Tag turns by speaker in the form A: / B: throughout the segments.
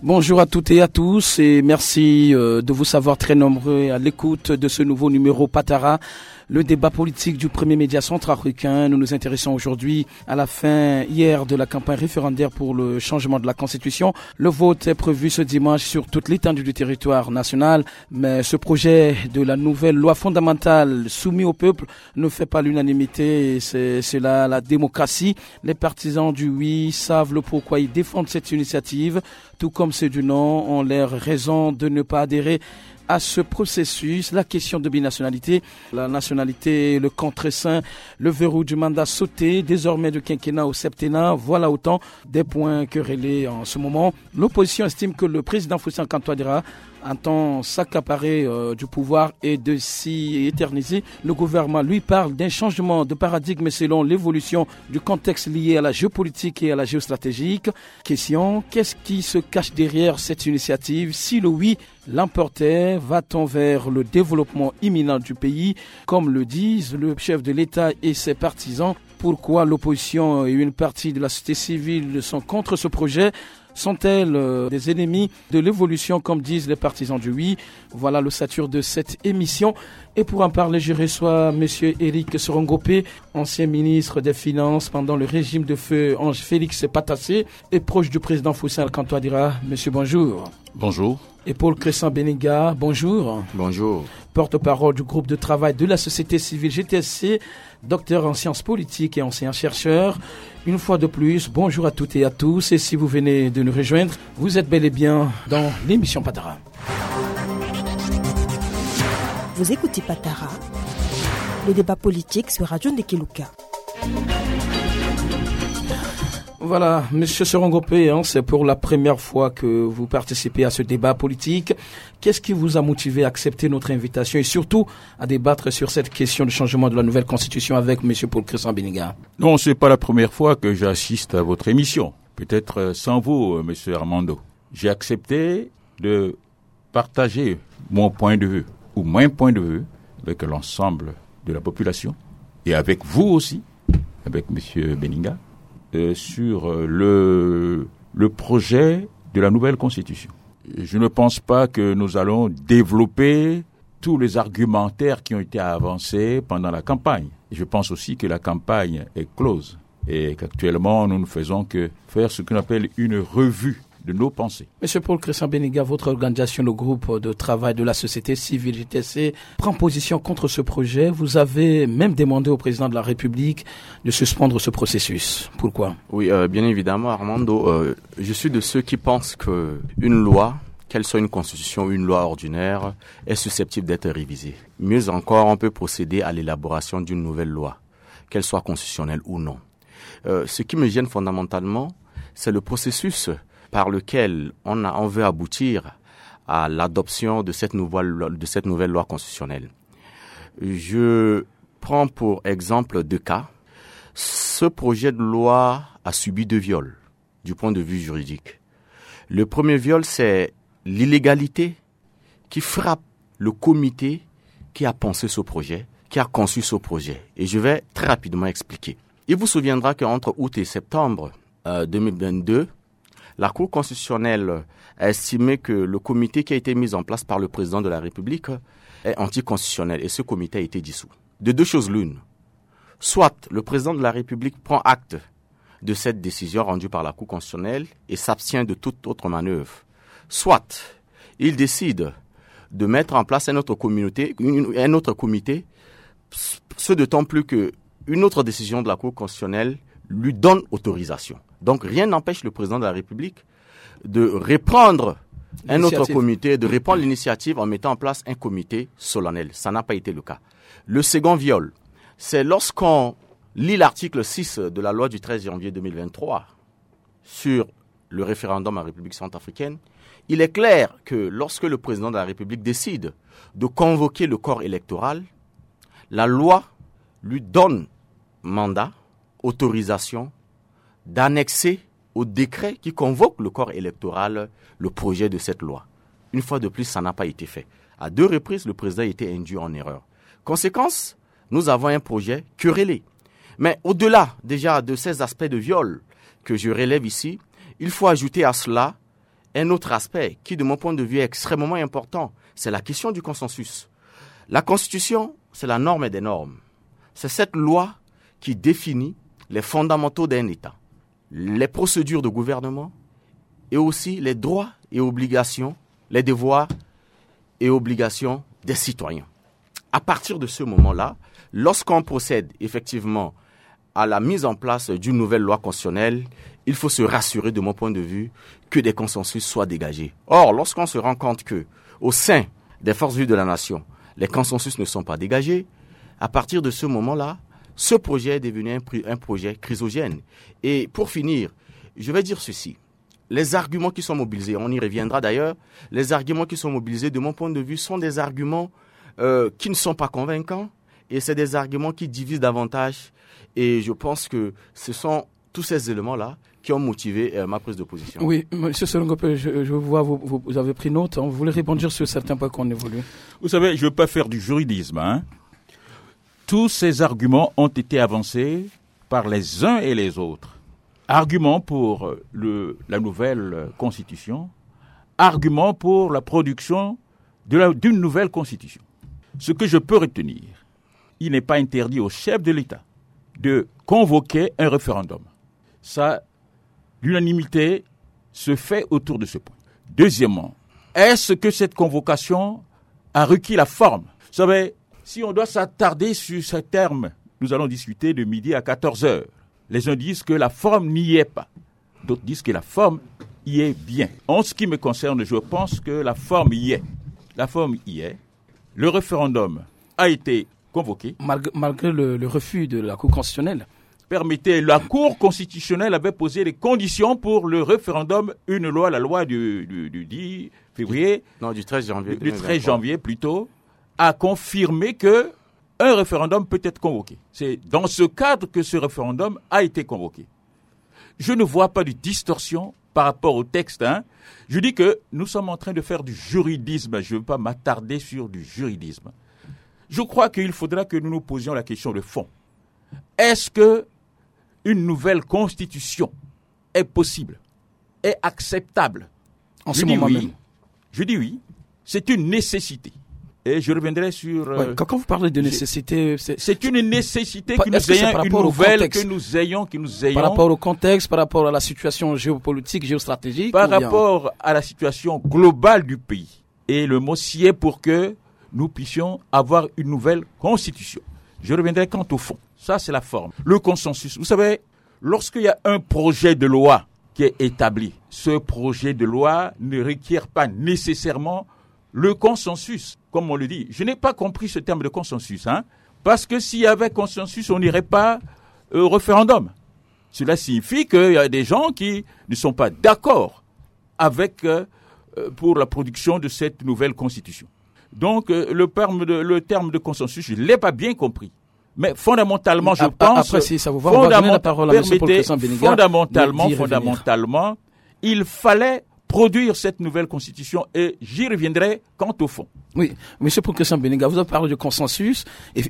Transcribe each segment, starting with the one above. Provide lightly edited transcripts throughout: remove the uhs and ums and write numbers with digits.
A: Bonjour à toutes et à tous et merci de vous savoir très nombreux à l'écoute de ce nouveau numéro Patara, le débat politique du premier média centrafricain. Nous nous intéressons aujourd'hui à la fin hier de la campagne référendaire pour le changement de la Constitution. Le vote est prévu ce dimanche sur toute l'étendue du territoire national, mais ce projet de la nouvelle loi fondamentale soumis au peuple ne fait pas l'unanimité et c'est là la démocratie. Les partisans du oui savent le pourquoi ils défendent cette initiative, tout comme ceux du non ont l'air raison de ne pas adhérer à ce processus. La question de binationalité, la nationalité, le contre-saint, le verrou du mandat sauté, désormais de quinquennat au septennat, voilà autant des points querellés en ce moment. L'opposition estime que le président Foussane-Ocampé Touadéra entend s'accaparer du pouvoir et de s'y éterniser. Le gouvernement, lui, parle d'un changement de paradigme selon l'évolution du contexte lié à la géopolitique et à la géostratégique. Question, qu'est-ce qui se cache derrière cette initiative? Si le oui l'emportait, va-t-on vers le développement imminent du pays, comme le disent le chef de l'État et ses partisans? Pourquoi l'opposition et une partie de la société civile sont contre ce projet? Sont-elles des ennemis de l'évolution, comme disent les partisans du oui? Voilà l'ossature de cette émission. Et pour en parler, je reçois M. Éric Sorongopé, ancien ministre des Finances pendant le régime de feu Ange Félix Patassé et proche du président Foussane-Ocampé Touadéra. Monsieur, bonjour.
B: Bonjour.
A: Et Paul Crescent Benega, bonjour.
B: Bonjour.
A: Porte-parole du groupe de travail de la société civile GTSC, docteur en sciences politiques et enseignant-chercheur. Une fois de plus, bonjour à toutes et à tous. Et si vous venez de nous rejoindre, vous êtes bel et bien dans l'émission Patara.
C: Vous écoutez Patara, le débat politique sur Radio Ndekeluka.
A: Voilà, Monsieur Sorongopé, c'est pour la première fois que vous participez à ce débat politique. Qu'est-ce qui vous a motivé à accepter notre invitation et surtout à débattre sur cette question du changement de la nouvelle constitution avec Monsieur Paul Crescent Benega?
B: Non, c'est pas la première fois que j'assiste à votre émission. Peut-être sans vous, Monsieur Armando. J'ai accepté de partager mon point de vue ou mon point de vue avec l'ensemble de la population et avec vous aussi, avec Monsieur Benega. Sur le projet de la nouvelle constitution. Je ne pense pas que nous allons développer tous les argumentaires qui ont été avancés pendant la campagne. Je pense aussi que la campagne est close et qu'actuellement nous ne faisons que faire ce qu'on appelle une revue de nos pensées.
A: Monsieur Paul Crescent Benega, votre organisation, le groupe de travail de la société civile GTSC, prend position contre ce projet. Vous avez même demandé au président de la République de suspendre ce processus. Pourquoi?
D: Oui, bien évidemment, Armando. Je suis de ceux qui pensent qu'une loi, qu'elle soit une constitution ou une loi ordinaire, est susceptible d'être révisée. Mieux encore, on peut procéder à l'élaboration d'une nouvelle loi, qu'elle soit constitutionnelle ou non. Ce qui me gêne fondamentalement, c'est le processus par lequel on veut aboutir à l'adoption de cette nouvelle loi constitutionnelle. Je prends pour exemple deux cas. Ce projet de loi a subi deux viols du point de vue juridique. Le premier viol, c'est l'illégalité qui frappe le comité qui a pensé ce projet, qui a conçu ce projet. Et je vais très rapidement expliquer. Il vous souviendra qu'entre août et septembre 2022, la Cour constitutionnelle a estimé que le comité qui a été mis en place par le président de la République est anticonstitutionnel et ce comité a été dissous. De deux choses l'une. Soit le président de la République prend acte de cette décision rendue par la Cour constitutionnelle et s'abstient de toute autre manœuvre. Soit il décide de mettre en place un autre comité, ce d'autant plus qu'une autre décision de la Cour constitutionnelle lui donne autorisation. Donc rien n'empêche le président de la République de reprendre un autre comité, de reprendre l'initiative en mettant en place un comité solennel. Ça n'a pas été le cas. Le second viol, c'est lorsqu'on lit l'article 6 de la loi du 13 janvier 2023 sur le référendum en République centrafricaine, il est clair que lorsque le président de la République décide de convoquer le corps électoral, la loi lui donne mandat, autorisation d'annexer au décret qui convoque le corps électoral le projet de cette loi. Une fois de plus, ça n'a pas été fait. À deux reprises, le président a été induit en erreur. Conséquence, nous avons un projet querellé. Mais au-delà déjà de ces aspects de viol que je relève ici, il faut ajouter à cela un autre aspect qui, de mon point de vue, est extrêmement important. C'est la question du consensus. La Constitution, c'est la norme des normes. C'est cette loi qui définit les fondamentaux d'un État, les procédures de gouvernement et aussi les droits et obligations, les devoirs et obligations des citoyens. À partir de ce moment-là, lorsqu'on procède effectivement à la mise en place d'une nouvelle loi constitutionnelle, il faut se rassurer, de mon point de vue, que des consensus soient dégagés. Or, lorsqu'on se rend compte que, au sein des forces vives de la nation, les consensus ne sont pas dégagés, à partir de ce moment-là, ce projet est devenu un projet chrysogène. Et pour finir, je vais dire ceci. Les arguments qui sont mobilisés, on y reviendra d'ailleurs, les arguments qui sont mobilisés, de mon point de vue, sont des arguments qui ne sont pas convaincants et c'est des arguments qui divisent davantage. Et je pense que ce sont tous ces éléments-là qui ont motivé ma prise de position.
A: Oui, M. Sorongope, je vois, vous avez pris note. Vous voulez rebondir sur certains points qu'on évolue.
B: Vous savez, je ne veux pas faire du juridisme. Tous ces arguments ont été avancés par les uns et les autres. Arguments pour la nouvelle constitution, arguments pour la production d'une nouvelle constitution. Ce que je peux retenir, il n'est pas interdit au chef de l'État de convoquer un référendum. Ça, l'unanimité se fait autour de ce point. Deuxièmement, est-ce que cette convocation a requis la forme? Vous savez, si on doit s'attarder sur ce terme, nous allons discuter de midi à 14h. Les uns disent que la forme n'y est pas. D'autres disent que la forme y est bien. En ce qui me concerne, je pense que la forme y est. La forme y est. Le référendum a été convoqué.
A: Malgré le refus de la Cour constitutionnelle.
B: Permettez, la Cour constitutionnelle avait posé les conditions pour le référendum, une loi, la loi du 10 février.
D: Non, du 13 janvier.
B: Du 13 janvier plutôt, a confirmé que un référendum peut être convoqué. C'est dans ce cadre que ce référendum a été convoqué. Je ne vois pas de distorsion par rapport au texte. Je dis que nous sommes en train de faire du juridisme. Je ne veux pas m'attarder sur du juridisme. Je crois qu'il faudra que nous nous posions la question de fond. Est-ce que une nouvelle constitution est possible, est acceptable?
A: En ce moment même.
B: Je dis oui. C'est une nécessité. Et je reviendrai sur...
A: quand vous parlez de nécessité...
B: C'est une nécessité que nous ayons une nouvelle, que nous ayons...
A: Par rapport au contexte, par rapport à la situation géopolitique, géostratégique?
B: Par rapport à la situation globale du pays. Et le mot s'y est pour que nous puissions avoir une nouvelle constitution. Je reviendrai quant au fond. Ça, c'est la forme. Le consensus. Vous savez, lorsqu'il y a un projet de loi qui est établi, ce projet de loi ne requiert pas nécessairement le consensus, comme on le dit. Je n'ai pas compris ce terme de consensus, parce que s'il y avait consensus, on n'irait pas au référendum. Cela signifie qu'il y a des gens qui ne sont pas d'accord avec pour la production de cette nouvelle constitution. Donc, le terme de consensus, je ne l'ai pas bien compris. Mais fondamentalement, je pense...
A: Après, si ça vous va, on va donner la parole à M. Paul-Christian Bénégat.
B: Fondamentalement, il fallait produire cette nouvelle constitution et j'y reviendrai quant au fond.
A: Oui, M. Paul-Christian Bénégat, vous avez parlé de consensus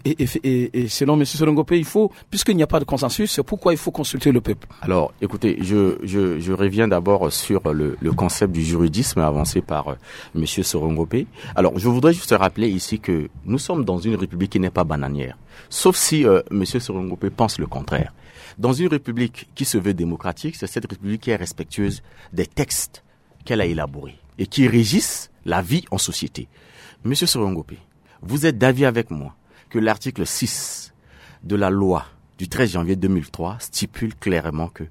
A: et selon M. Sorongope, puisqu'il n'y a pas de consensus, c'est pourquoi il faut consulter le peuple.
D: Alors, écoutez, je reviens d'abord sur le concept du juridisme avancé par M. Sorongope. Alors, je voudrais juste rappeler ici que nous sommes dans une république qui n'est pas bananière, sauf si M. Sorongope pense le contraire. Dans une république qui se veut démocratique, c'est cette république qui est respectueuse des textes qu'elle a élaborés et qui régissent la vie en société. Monsieur Sorongope, vous êtes d'avis avec moi que l'article 6 de la loi du 13 janvier 2003 stipule clairement que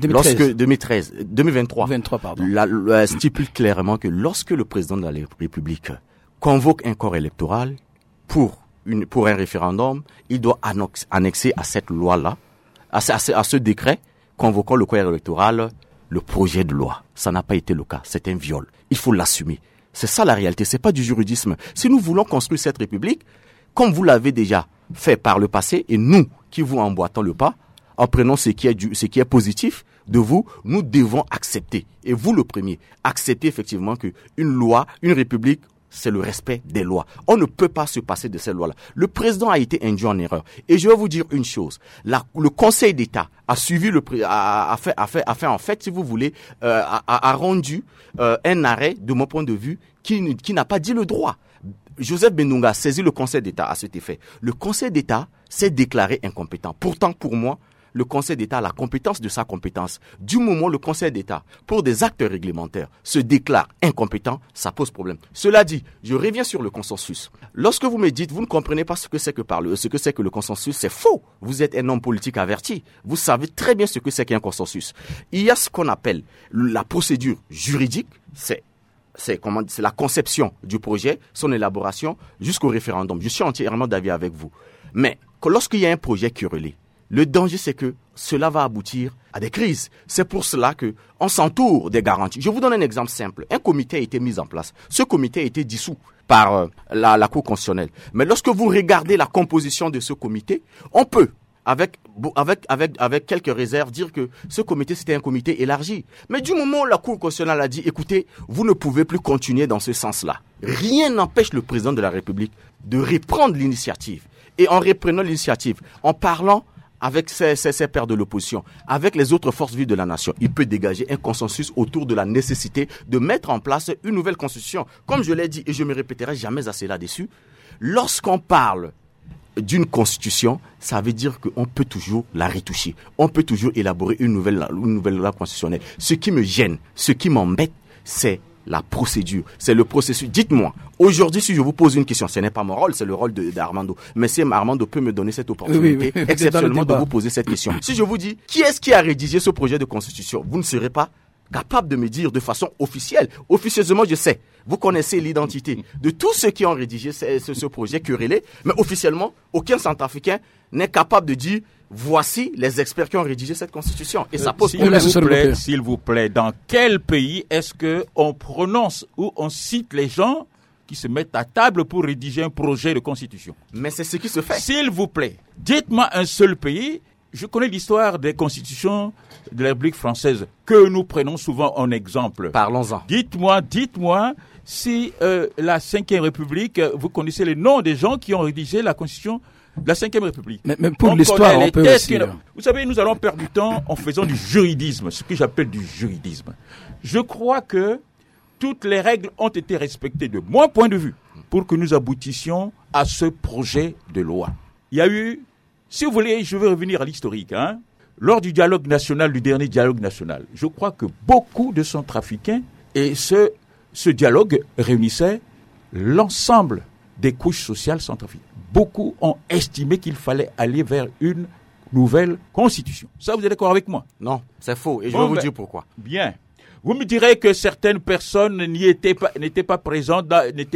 D: 2023 stipule clairement que lorsque le président de la République convoque un corps électoral pour un référendum, il doit annexer à cette loi-là, à ce décret convoquant le corps électoral, le projet de loi. Ça n'a pas été le cas. C'est un viol. Il faut l'assumer. C'est ça la réalité. C'est pas du juridisme. Si nous voulons construire cette république, comme vous l'avez déjà fait par le passé, et nous qui vous emboîtons le pas, en prenant ce qui est positif de vous, nous devons accepter. Et vous le premier, accepter effectivement que une loi, une république c'est le respect des lois. On ne peut pas se passer de ces lois-là. Le président a été induit en erreur. Et je vais vous dire une chose. Le Conseil d'État a suivi a fait, si vous voulez, a rendu un arrêt, de mon point de vue, qui n'a pas dit le droit. Joseph Benunga a saisi le Conseil d'État à cet effet. Le Conseil d'État s'est déclaré incompétent. Pourtant, pour moi, le Conseil d'État a la compétence de sa compétence. Du moment où le Conseil d'État, pour des actes réglementaires, se déclare incompétent, ça pose problème. Cela dit, je reviens sur le consensus. Lorsque vous me dites, vous ne comprenez pas ce que c'est que le consensus, c'est faux. Vous êtes un homme politique averti. Vous savez très bien ce que c'est qu'un consensus. Il y a ce qu'on appelle la procédure juridique, c'est la conception du projet, son élaboration, jusqu'au référendum. Je suis entièrement d'avis avec vous. Mais lorsqu'il y a un projet querellé, le danger, c'est que cela va aboutir à des crises. C'est pour cela qu'on s'entoure des garanties. Je vous donne un exemple simple. Un comité a été mis en place. Ce comité a été dissous par la Cour constitutionnelle. Mais lorsque vous regardez la composition de ce comité, on peut, avec quelques réserves, dire que ce comité, c'était un comité élargi. Mais du moment où la Cour constitutionnelle a dit, écoutez, vous ne pouvez plus continuer dans ce sens-là, rien n'empêche le président de la République de reprendre l'initiative. Et en reprenant l'initiative, en parlant avec ses pairs de l'opposition, avec les autres forces vives de la nation, il peut dégager un consensus autour de la nécessité de mettre en place une nouvelle constitution. Comme je l'ai dit, et je ne me répéterai jamais assez là-dessus, lorsqu'on parle d'une constitution, ça veut dire qu'on peut toujours la retoucher. On peut toujours élaborer une nouvelle loi constitutionnelle. Ce qui me gêne, ce qui m'embête, c'est la procédure, c'est le processus. Dites-moi, aujourd'hui, si je vous pose une question, ce n'est pas mon rôle, c'est le rôle d'Armando. Mais si Armando peut me donner cette opportunité, oui, exceptionnellement, de vous poser cette question. Si je vous dis, qui est-ce qui a rédigé ce projet de constitution, vous ne serez pas capable de me dire de façon officielle. Officieusement, je sais. Vous connaissez l'identité de tous ceux qui ont rédigé ce projet querellé, mais officiellement, aucun Centrafricain n'est capable de dire voici les experts qui ont rédigé cette constitution. Et ça pose problème.
B: S'il vous plaît, dans quel pays est-ce qu'on prononce ou on cite les gens qui se mettent à table pour rédiger un projet de constitution?
D: Mais c'est ce qui se fait.
B: S'il vous plaît, dites-moi un seul pays. Je connais l'histoire des constitutions de la République française que nous prenons souvent en exemple.
D: Parlons-en.
B: Dites-moi si la Ve République, vous connaissez les noms des gens qui ont rédigé la constitution de la Ve République.
A: Mais pour l'histoire, on peut aussi...
B: Vous savez, nous allons perdre du temps en faisant du juridisme, ce que j'appelle du juridisme. Je crois que toutes les règles ont été respectées de mon point de vue pour que nous aboutissions à ce projet de loi. Il y a eu... Si vous voulez, je vais revenir à l'historique. Lors du dialogue national, du dernier dialogue national, je crois que beaucoup de Centrafricains, et ce dialogue réunissait l'ensemble des couches sociales centrafricaines. Beaucoup ont estimé qu'il fallait aller vers une nouvelle constitution. Ça, vous êtes d'accord avec moi?
D: Non, c'est faux. Et je vais vous dire pourquoi.
B: Bien. Vous me direz que certaines personnes n'étaient pas présentes,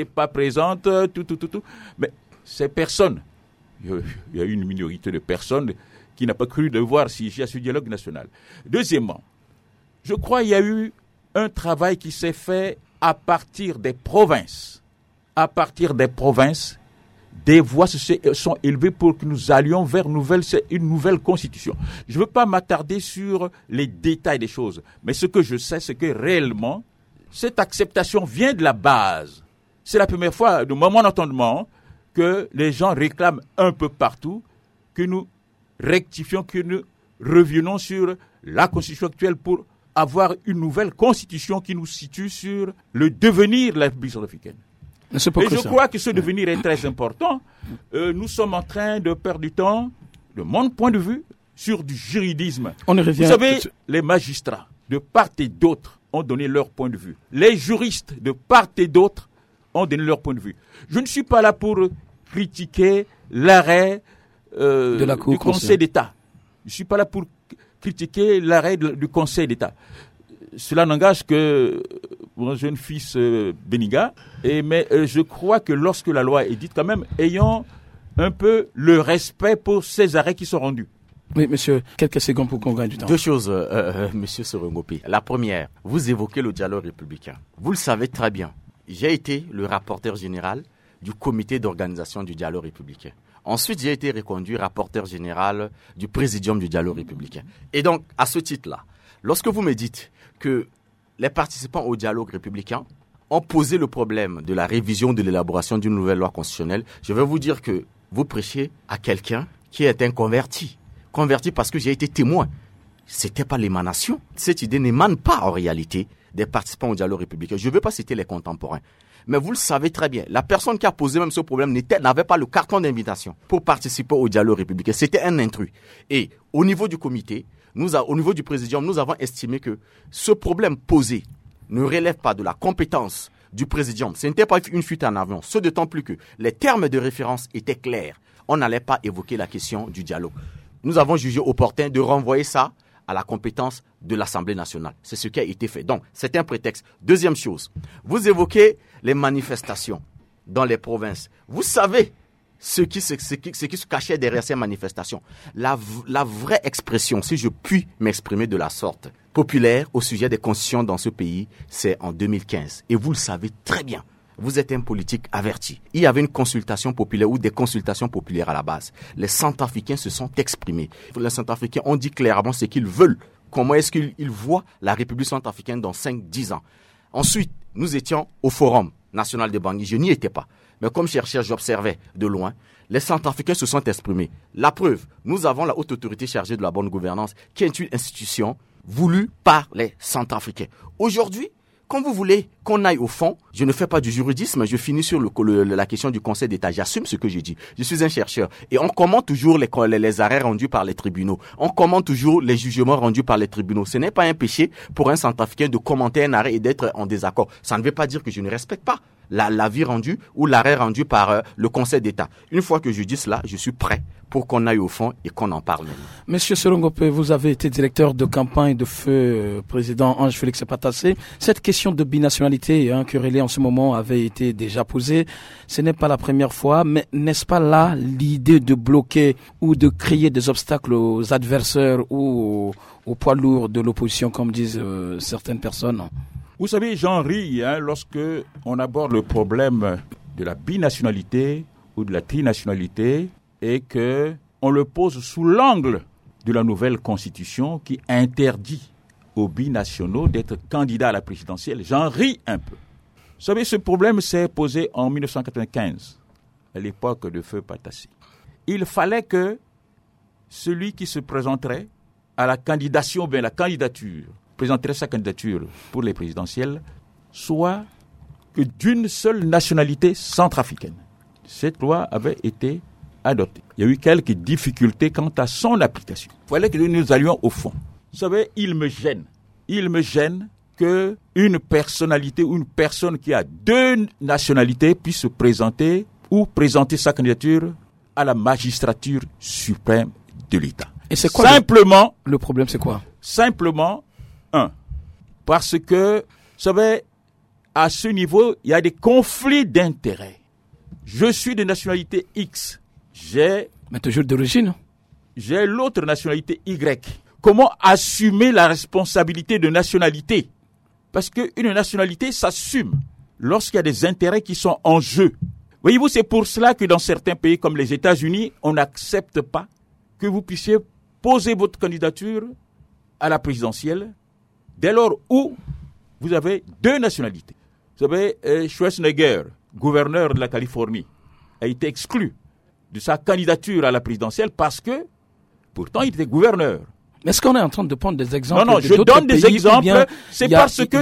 B: tout. Mais ces personnes, il y a eu une minorité de personnes qui n'a pas cru devoir siéger à ce dialogue national. Deuxièmement, je crois qu'il y a eu un travail qui s'est fait à partir des provinces. À partir des provinces, des voix se sont élevées pour que nous allions vers une nouvelle constitution. Je ne veux pas m'attarder sur les détails des choses, mais ce que je sais, c'est que réellement, cette acceptation vient de la base. C'est la première fois, de mon entendement, que les gens réclament un peu partout, que nous rectifions, que nous revenons sur la constitution actuelle pour avoir une nouvelle constitution qui nous situe sur le devenir de la République centrafricaine. Et je crois que ce devenir est très important. Nous sommes en train de perdre du temps, de mon point de vue, sur du juridisme. Vous savez, les magistrats, de part et d'autre, ont donné leur point de vue. Les juristes, de part et d'autre, ont donné leur point de vue. Je ne suis pas là pour critiquer l'arrêt du Conseil d'État. Je ne suis pas là pour critiquer l'arrêt du Conseil d'État. Cela n'engage que mon jeune fils Beniga. Mais je crois que lorsque la loi est dite, quand même, ayons un peu le respect pour ces arrêts qui sont rendus.
A: Oui, monsieur, quelques secondes pour qu'on gagne du temps.
D: Deux choses, monsieur Sorengopi. La première, vous évoquez le dialogue républicain. Vous le savez très bien. J'ai été le rapporteur général du comité d'organisation du dialogue républicain. Ensuite, j'ai été reconduit rapporteur général du présidium du dialogue républicain. Et donc, à ce titre-là, lorsque vous me dites que les participants au dialogue républicain ont posé le problème de la révision, de l'élaboration d'une nouvelle loi constitutionnelle, je vais vous dire que vous prêchez à quelqu'un qui est un converti. Converti parce que j'ai été témoin. C'était pas l'émanation. Cette idée n'émane pas en réalité des participants au dialogue républicain. Je ne veux pas citer les contemporains. Mais vous le savez très bien, la personne qui a posé même ce problème n'avait pas le carton d'invitation pour participer au dialogue républicain. C'était un intrus. Et au niveau du comité, au niveau du présidium, nous avons estimé que ce problème posé ne relève pas de la compétence du présidium. Ce n'était pas une fuite en avant. Ce d'autant plus que les termes de référence étaient clairs. On n'allait pas évoquer la question du dialogue. Nous avons jugé opportun de renvoyer ça à la compétence de l'Assemblée nationale. C'est ce qui a été fait. Donc, c'est un prétexte. Deuxième chose, vous évoquez les manifestations dans les provinces. Vous savez ce qui se cachait derrière ces manifestations. La vraie expression, si je puis m'exprimer de la sorte, populaire au sujet des constitutions dans ce pays, c'est en 2015. Et vous le savez très bien. Vous êtes un politique averti. Il y avait une consultation populaire ou des consultations populaires à la base. Les Centrafricains se sont exprimés. Les Centrafricains ont dit clairement ce qu'ils veulent. Comment est-ce qu'ils voient la République centrafricaine dans 5-10 ans. Ensuite, nous étions au Forum national de Bangui. Je n'y étais pas. Mais comme chercheur, j'observais de loin. Les Centrafricains se sont exprimés. La preuve, nous avons la haute autorité chargée de la bonne gouvernance, qui est une institution voulue par les Centrafricains. Aujourd'hui, quand vous voulez qu'on aille au fond, je ne fais pas du juridisme, je finis sur la question du Conseil d'État. J'assume ce que j'ai dit. Je suis un chercheur. Et on commente toujours les arrêts rendus par les tribunaux. On commente toujours les jugements rendus par les tribunaux. Ce n'est pas un péché pour un Centrafricain de commenter un arrêt et d'être en désaccord. Ça ne veut pas dire que je ne respecte pas l'avis rendu ou l'arrêt rendu par le Conseil d'État. Une fois que je dis cela, je suis prêt pour qu'on aille au fond et qu'on en parle.
A: Monsieur Serongope, vous avez été directeur de campagne de feu président Ange-Félix Patassé. Cette question de binationalité querellée en ce moment avait été déjà posée. Ce n'est pas la première fois, mais n'est-ce pas là l'idée de bloquer ou de créer des obstacles aux adversaires ou aux poids lourds de l'opposition, comme disent certaines personnes?
B: Vous savez, j'en ris lorsque on aborde le problème de la binationalité ou de la trinationalité et que on le pose sous l'angle de la nouvelle constitution qui interdit aux binationaux d'être candidats à la présidentielle. J'en ris un peu. Vous savez, ce problème s'est posé en 1995, à l'époque de Feu Patassé. Il fallait que celui qui se présenterait à la candidature, présenterait sa candidature pour les présidentielles, soit que d'une seule nationalité centrafricaine. Cette loi avait été adoptée. Il y a eu quelques difficultés quant à son application. Il fallait que nous allions au fond. Vous savez, il me gêne que une personnalité ou une personne qui a deux nationalités puisse se présenter ou présenter sa candidature à la magistrature suprême de l'État.
A: Et c'est quoi
B: simplement
A: le problème, c'est quoi?
B: Simplement, parce que, vous savez, à ce niveau, il y a des conflits d'intérêts. Je suis de nationalité X.
A: Mais toujours d'origine.
B: J'ai l'autre nationalité Y. Comment assumer la responsabilité de nationalité? Parce qu'une nationalité s'assume lorsqu'il y a des intérêts qui sont en jeu. Voyez-vous, c'est pour cela que dans certains pays comme les États-Unis, on n'accepte pas que vous puissiez poser votre candidature à la présidentielle dès lors où vous avez deux nationalités. Vous savez, Schwarzenegger, gouverneur de la Californie, a été exclu de sa candidature à la présidentielle parce que, pourtant, il était gouverneur.
A: Mais est-ce qu'on est en train de prendre des exemples?
B: Non, je donne des exemples. C'est parce que,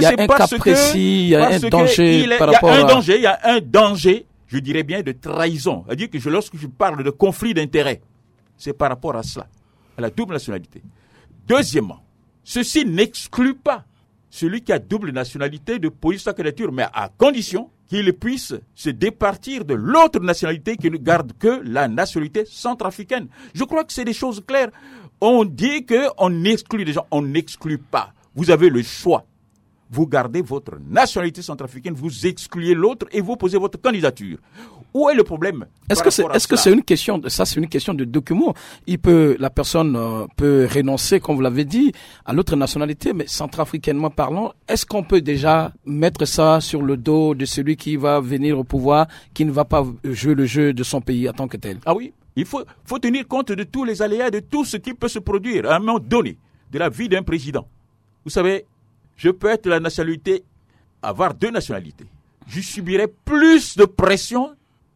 A: il y a un danger par rapport à...
B: Il y a un danger, je dirais bien, de trahison. C'est-à-dire que lorsque je parle de conflit d'intérêts, c'est par rapport à cela, à la double nationalité. Deuxièmement, ceci n'exclut pas celui qui a double nationalité de poser sa candidature, mais à condition qu'il puisse se départir de l'autre nationalité qui ne garde que la nationalité centrafricaine. Je crois que c'est des choses claires. On dit qu'on exclut des gens, on n'exclut pas. Vous avez le choix. Vous gardez votre nationalité centrafricaine, vous excluez l'autre et vous posez votre candidature. Où est le problème?
A: Est-ce que c'est une question de ça, c'est une question de document? La personne peut renoncer, comme vous l'avez dit, à l'autre nationalité, mais centrafriquainement parlant, est-ce qu'on peut déjà mettre ça sur le dos de celui qui va venir au pouvoir, qui ne va pas jouer le jeu de son pays en tant que tel?
B: Ah oui, il faut tenir compte de tous les aléas, de tout ce qui peut se produire à un moment donné, de la vie d'un président. Vous savez, je peux être avoir deux nationalités. je subirai plus de pression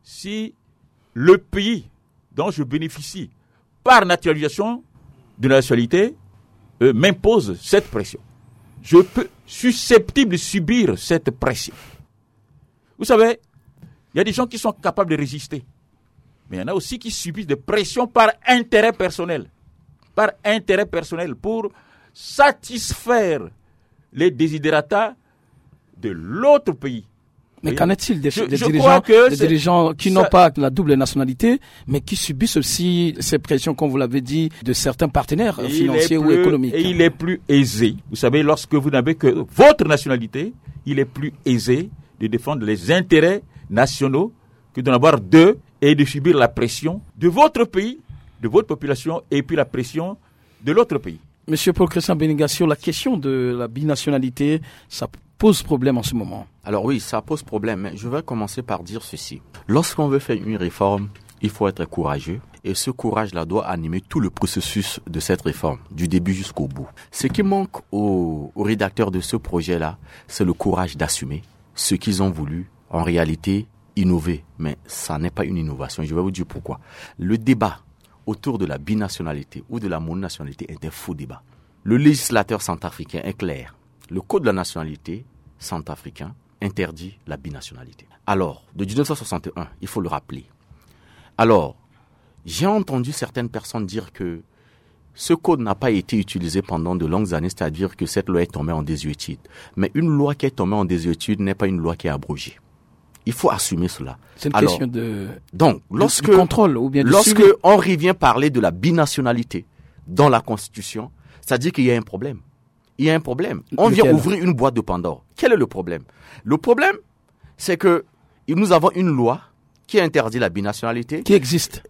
B: si le pays dont je bénéficie par naturalisation de la nationalité m'impose cette pression. Je peux susceptible de subir cette pression. Vous savez, il y a des gens qui sont capables de résister. Mais il y en a aussi qui subissent des pressions par intérêt personnel. Par intérêt personnel pour satisfaire les desiderata de l'autre pays.
A: Mais qu'en est-il des dirigeants qui n'ont pas la double nationalité, mais qui subissent aussi ces pressions, comme vous l'avez dit, de certains partenaires financiers ou économiques?
B: Et il est plus aisé. Vous savez, lorsque vous n'avez que votre nationalité, il est plus aisé de défendre les intérêts nationaux que d'en avoir deux et de subir la pression de votre pays, de votre population, et puis la pression de l'autre pays.
A: Monsieur Paul Christian Bénégatio, la question de la binationalité, ça pose problème en ce moment.
D: Alors oui, ça pose problème, mais je vais commencer par dire ceci. Lorsqu'on veut faire une réforme, il faut être courageux. Et ce courage-là doit animer tout le processus de cette réforme, du début jusqu'au bout. Ce qui manque aux rédacteurs de ce projet-là, c'est le courage d'assumer ce qu'ils ont voulu, en réalité, innover. Mais ça n'est pas une innovation. Je vais vous dire pourquoi. Le débat autour de la binationalité ou de la mononationalité est un faux débat. Le législateur centrafricain est clair. Le code de la nationalité centrafricain interdit la binationalité. Alors, de 1961, il faut le rappeler. Alors, j'ai entendu certaines personnes dire que ce code n'a pas été utilisé pendant de longues années, c'est-à-dire que cette loi est tombée en désuétude. Mais une loi qui est tombée en désuétude n'est pas une loi qui est abrogée. Il faut assumer cela.
A: C'est une question de
D: contrôle
A: ou bien de
D: lorsque on revient parler de la binationalité dans la Constitution, c'est-à-dire qu'il y a un problème. Il y a un problème. On vient ouvrir une boîte de Pandore. Quel est le problème? Le problème, c'est que nous avons une loi qui interdit la binationalité.
A: Qui existe,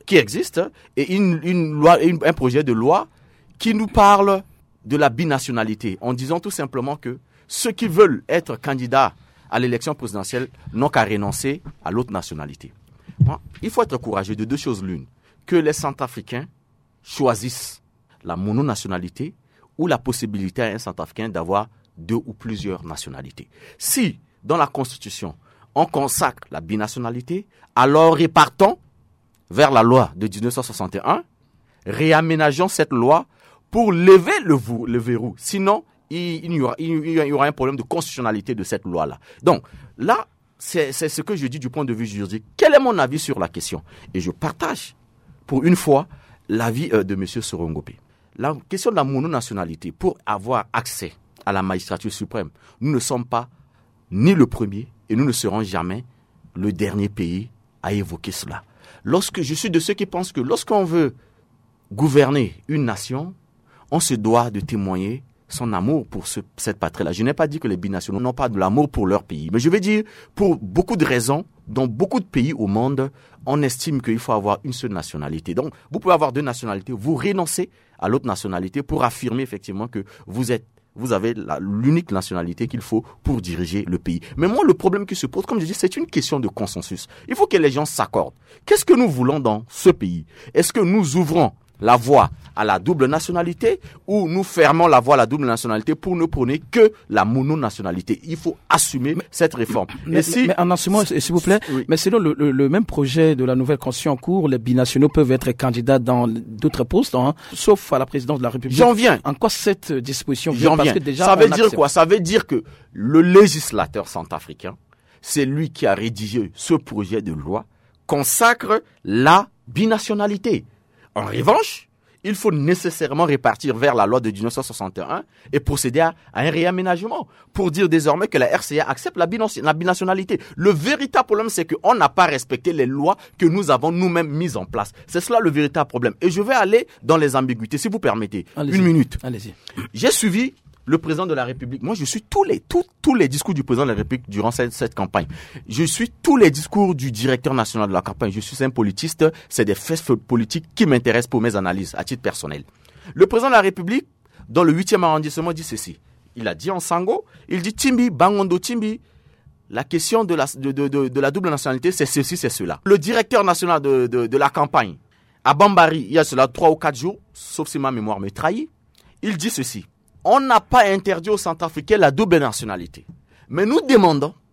D: et une loi, un projet de loi qui nous parle de la binationalité, en disant tout simplement que ceux qui veulent être candidats à l'élection présidentielle n'ont qu'à renoncer à l'autre nationalité. Il faut être courageux de deux choses l'une. Que les Centrafricains choisissent la mononationalité ou la possibilité à un Centrafricain d'avoir deux ou plusieurs nationalités. Si, dans la Constitution, on consacre la binationalité, alors répartons vers la loi de 1961, réaménageons cette loi pour lever le verrou. Sinon, il y aura un problème de constitutionnalité de cette loi-là. Donc, là, c'est ce que je dis du point de vue juridique. Quel est mon avis sur la question? Et je partage, pour une fois, l'avis de M. Sorongopé. La question de la mononationalité, pour avoir accès à la magistrature suprême, nous ne sommes pas ni le premier et nous ne serons jamais le dernier pays à évoquer cela. Je suis de ceux qui pensent que lorsqu'on veut gouverner une nation, on se doit de témoigner son amour pour cette patrie-là. Je n'ai pas dit que les binationaux n'ont pas de l'amour pour leur pays, mais je vais dire, pour beaucoup de raisons, dans beaucoup de pays au monde, on estime qu'il faut avoir une seule nationalité. Donc, vous pouvez avoir deux nationalités, vous renoncez à l'autre nationalité pour affirmer effectivement que vous avez l'unique nationalité qu'il faut pour diriger le pays. Mais moi, le problème qui se pose, comme je dis, c'est une question de consensus. Il faut que les gens s'accordent. Qu'est-ce que nous voulons dans ce pays? Est-ce que nous ouvrons la voie à la double nationalité ou nous fermons la voie à la double nationalité pour ne prôner que la mononationalité? Il faut assumer cette réforme.
A: Mais en assumant, s'il vous plaît, oui. Mais selon le même projet de la nouvelle constitution en cours, les binationaux peuvent être candidats dans d'autres postes, sauf à la présidence de la République.
D: J'en viens.
A: En quoi cette disposition
D: vient? Parce que déjà, ça veut dire quoi? Ça veut dire que le législateur centrafricain, c'est lui qui a rédigé ce projet de loi, consacre la binationalité. En revanche, il faut nécessairement répartir vers la loi de 1961 et procéder à un réaménagement pour dire désormais que la RCA accepte la binationalité. Le véritable problème, c'est qu'on n'a pas respecté les lois que nous avons nous-mêmes mises en place. C'est cela le véritable problème. Et je vais aller dans les ambiguïtés, si vous permettez.
A: Allez-y.
D: Une minute.
A: Allez-y.
D: J'ai suivi le président de la République. Moi, je suis tous les discours du président de la République durant cette campagne. Je suis tous les discours du directeur national de la campagne. Je suis un politiste. C'est des faits politiques qui m'intéressent pour mes analyses à titre personnel. Le président de la République, dans le 8e arrondissement, dit ceci. Il a dit en Sango, il dit Timbi, Bangondo Timbi. La question de la double nationalité, c'est ceci, c'est cela. Le directeur national de la campagne, à Bambari, il y a cela 3 ou 4 jours, sauf si ma mémoire me trahit, il dit ceci. On n'a pas interdit aux Centrafricains la double nationalité. Mais nous demandons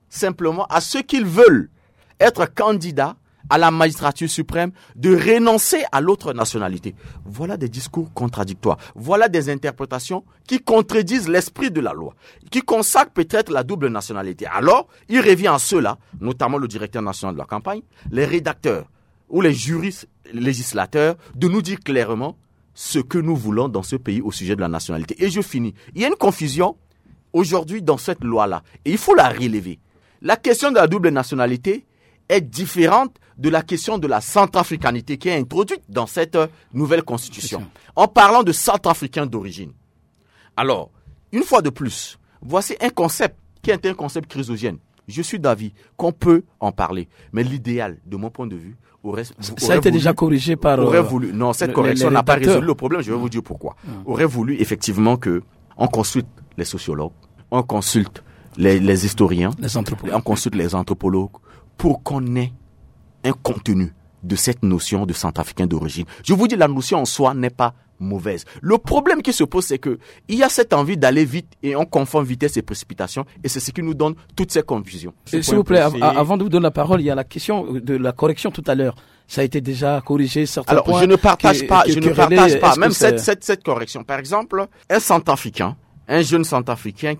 D: simplement à ceux qui veulent être candidats à la magistrature suprême de renoncer à l'autre nationalité. Voilà des discours contradictoires. Voilà des interprétations qui contredisent l'esprit de la loi, qui consacrent peut-être la double nationalité. Alors, il revient à ceux-là, notamment le directeur national de la campagne, les rédacteurs ou les juristes législateurs, de nous dire clairement ce que nous voulons dans ce pays au sujet de la nationalité. Et je finis. Il y a une confusion aujourd'hui dans cette loi-là, et il faut la relever. La question de la double nationalité est différente de la question de la centrafricanité qui est introduite dans cette nouvelle constitution, en parlant de centrafricains d'origine. Alors, une fois de plus, voici un concept qui est un concept chrysogène. Je suis d'avis qu'on peut en parler, mais l'idéal, de mon point de vue,
A: ça a été déjà corrigé par...
D: Non, cette correction n'a pas résolu le problème, je vais vous dire pourquoi. Aurait voulu effectivement qu'on consulte les sociologues, on consulte les historiens, on consulte les anthropologues, pour qu'on ait un contenu de cette notion de centrafricain d'origine. Je vous dis, la notion en soi n'est pas mauvaise. Le problème qui se pose, c'est que il y a cette envie d'aller vite et on confond vitesse et précipitation, et c'est ce qui nous donne toutes ces confusions.
A: S'il vous plaît, avant de vous donner la parole, il y a la question de la correction tout à l'heure. Ça a été déjà corrigé, certains points.
D: Alors, je ne partage pas, même cette correction. Par exemple, un centrafricain, un jeune centrafricain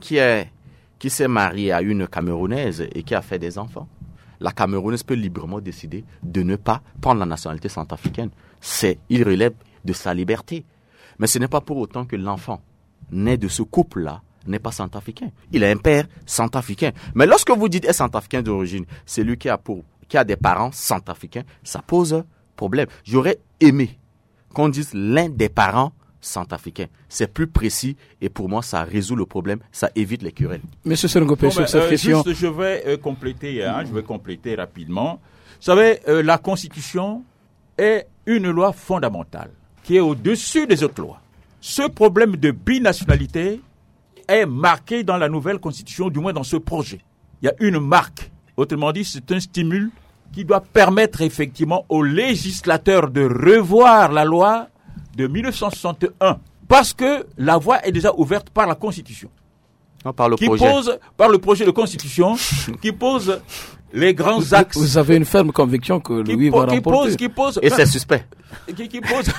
D: qui s'est marié à une Camerounaise et qui a fait des enfants. La Camerounaise peut librement décider de ne pas prendre la nationalité centrafricaine. Il relève de sa liberté. Mais ce n'est pas pour autant que l'enfant né de ce couple-là n'est pas centrafricain. Il a un père centrafricain. Mais lorsque vous dites un centrafricain d'origine, c'est lui qui a des parents centrafricains, ça pose problème. J'aurais aimé qu'on dise l'un des parents centrafricain. C'est plus précis et pour moi, ça résout le problème, ça évite les querelles.
A: Monsieur Serengopé, sur cette question...
B: je vais compléter rapidement. Vous savez, la Constitution est une loi fondamentale qui est au-dessus des autres lois. Ce problème de binationalité est marqué dans la nouvelle Constitution, du moins dans ce projet. Il y a une marque. Autrement dit, c'est un stimule qui doit permettre effectivement aux législateurs de revoir la loi de 1961, parce que la voie est déjà ouverte par la Constitution.
D: Non, par le
B: projet de Constitution qui pose les grands axes.
A: Vous avez une ferme conviction que Louis va remporter.
D: Et c'est suspect.
B: Qui pose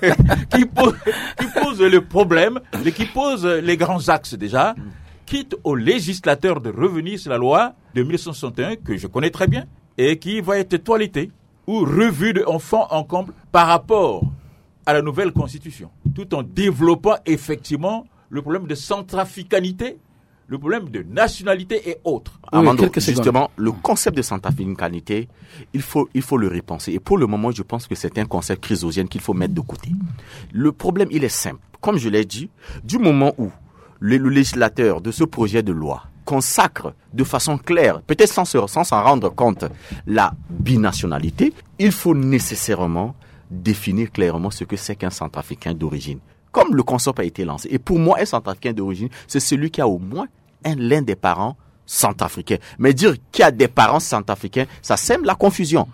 B: le problème, qui pose les grands axes déjà, quitte aux législateurs de revenir sur la loi de 1961, que je connais très bien, et qui va être toilettée ou revue de fond en comble par rapport à la nouvelle Constitution, tout en développant effectivement le problème de centrafricanité, le problème de nationalité et autres.
D: Armando, justement, le concept de centrafricanité, il faut le repenser. Et pour le moment, je pense que c'est un concept chrysogène qu'il faut mettre de côté. Le problème, il est simple. Comme je l'ai dit, du moment où le législateur de ce projet de loi consacre de façon claire, peut-être sans s'en rendre compte, la binationalité, il faut nécessairement définir clairement ce que c'est qu'un centrafricain d'origine. Comme le concept a été lancé. Et pour moi, un centrafricain d'origine, c'est celui qui a au moins l'un des parents centrafricains. Mais dire qu'il y a des parents centrafricains, ça sème la confusion.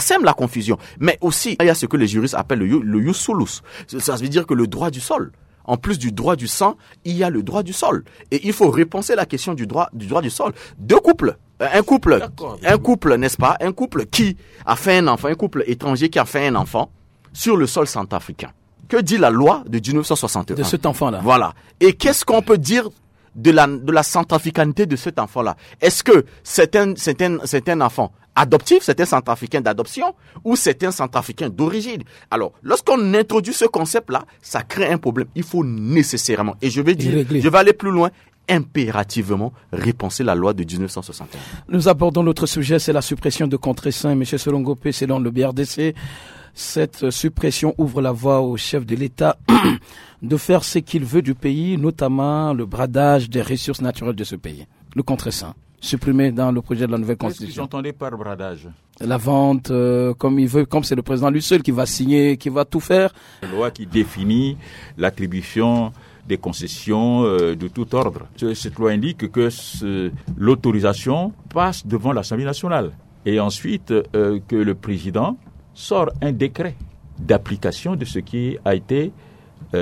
D: Mais aussi, il y a ce que les juristes appellent le ius solus. Ça veut dire que le droit du sol. En plus du droit du sang, il y a le droit du sol. Et il faut repenser la question du droit du sol. Deux couples. Un couple, n'est-ce pas? Un couple qui a fait un enfant, un couple étranger qui a fait un enfant sur le sol centrafricain. Que dit la loi de 1961?
A: De cet enfant-là.
D: Voilà. Et qu'est-ce qu'on peut dire de la centrafricanité de cet enfant-là? Est-ce que c'est un enfant adoptif, c'est un centrafricain d'adoption, ou c'est un centrafricain d'origine? Alors, lorsqu'on introduit ce concept-là, ça crée un problème. Il faut nécessairement, et je vais aller plus loin, impérativement repenser la loi de 1961.
A: Nous abordons notre sujet, c'est la suppression de contre-saints. Monsieur Serengopé, selon le BRDC, cette suppression ouvre la voie au chef de l'État de faire ce qu'il veut du pays, notamment le bradage des ressources naturelles de ce pays. Le contre-saint, supprimé dans le projet de la nouvelle Constitution.
B: Qu'est-ce que j'entendais par bradage?
A: La vente, comme il veut, comme c'est le président lui seul qui va signer, qui va tout faire.
B: La loi qui définit l'attribution des concessions de tout ordre. Cette loi indique que l'autorisation passe devant l'Assemblée nationale. Et ensuite, que le président sort un décret d'application de ce qui a été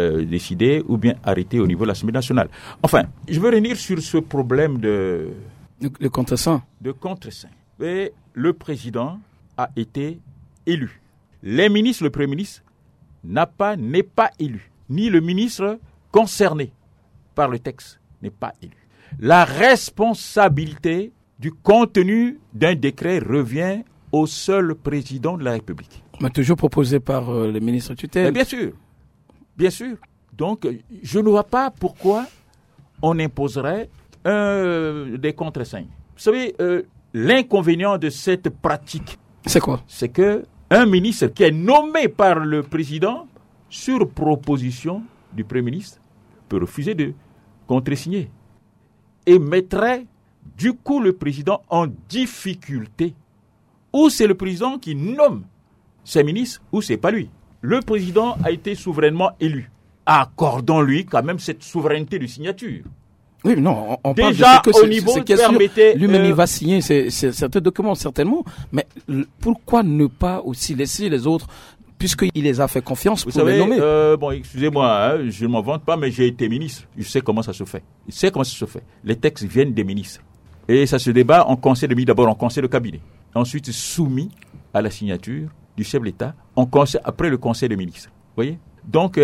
B: décidé ou bien arrêté au niveau de l'Assemblée nationale. Enfin, je veux revenir sur ce problème de
A: Le contre-saint.
B: De contre-saint. Et le président a été élu. Les ministres, le Premier ministre n'est pas élu. Ni le ministre concerné par le texte n'est pas élu. La responsabilité du contenu d'un décret revient au seul président de la République.
A: Mais toujours proposé par le ministre tutelle.
B: Bien sûr. Donc, je ne vois pas pourquoi on imposerait des contre-saints. Vous savez, l'inconvénient de cette pratique,
A: c'est quoi?
B: C'est qu'un ministre qui est nommé par le président sur proposition du Premier ministre peut refuser de contresigner et mettrait du coup le président en difficulté. Ou c'est le président qui nomme ses ministres, ou c'est pas lui. Le président a été souverainement élu. Accordons-lui quand même cette souveraineté de signature.
A: Oui, non, on parle
B: déjà
A: de ce que
B: au niveau
A: lui-même il va signer certains documents certainement, mais pourquoi ne pas aussi laisser les autres, puisqu'il les a fait confiance pour les nommer?
B: Excusez-moi, je ne m'en vante pas, mais j'ai été ministre. Je sais comment ça se fait. Les textes viennent des ministres. Et ça se débat en conseil de ministre, d'abord en conseil de cabinet. Ensuite soumis à la signature du chef de l'État, après le conseil des ministres. Vous voyez? Donc,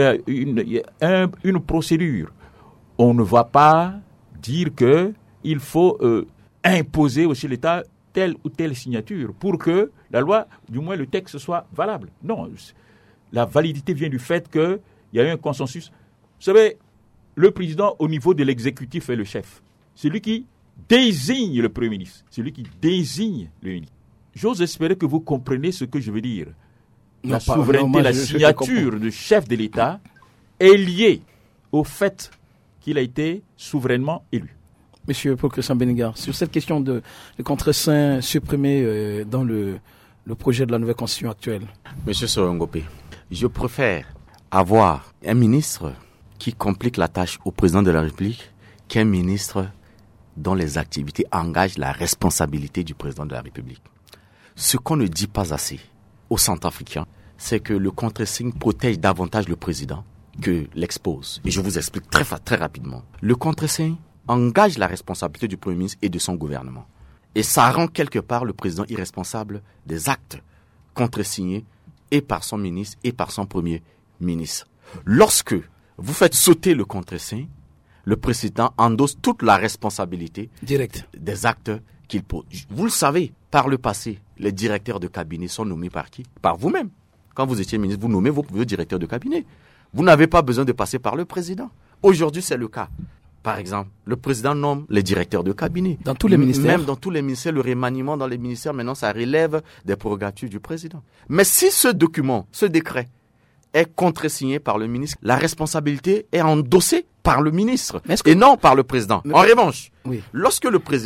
B: une procédure. On ne va pas dire qu'il faut imposer au chef de l'État telle ou telle signature pour que la loi, du moins le texte, soit valable. Non, la validité vient du fait qu'il y a eu un consensus. Vous savez, le président au niveau de l'exécutif est le chef. C'est lui qui désigne le Premier ministre. C'est lui qui désigne le ministre. J'ose espérer que vous comprenez ce que je veux dire. La souveraineté, la signature du chef de l'État est liée au fait qu'il a été souverainement élu.
A: Monsieur Paul Christian Bénigard, sur cette question de contre-saint supprimé dans le projet de la nouvelle constitution actuelle.
D: Monsieur Sorongopé, je préfère avoir un ministre qui complique la tâche au président de la République qu'un ministre dont les activités engagent la responsabilité du président de la République. Ce qu'on ne dit pas assez aux Centrafricains, c'est que le contre-signe protège davantage le président que l'expose. Et je vous explique très rapidement. Le contre-signe engage la responsabilité du Premier ministre et de son gouvernement. Et ça rend quelque part le président irresponsable des actes contresignés et par son ministre et par son Premier ministre. Lorsque vous faites sauter le contre-signe, le président endosse toute la responsabilité
A: directe
D: des actes qu'il pose. Vous le savez, par le passé, les directeurs de cabinet sont nommés par qui? Par vous-même. Quand vous étiez ministre, vous nommez vos directeurs de cabinet. Vous n'avez pas besoin de passer par le président. Aujourd'hui, c'est le cas. Par exemple, le président nomme les directeurs de cabinet.
A: Dans tous les ministères.
D: Même dans tous les ministères, le remaniement dans les ministères, maintenant, ça relève des prérogatives du président. Mais si ce document, ce décret, est contresigné par le ministre, la responsabilité est endossée par le ministre et non par le président. En revanche, lorsque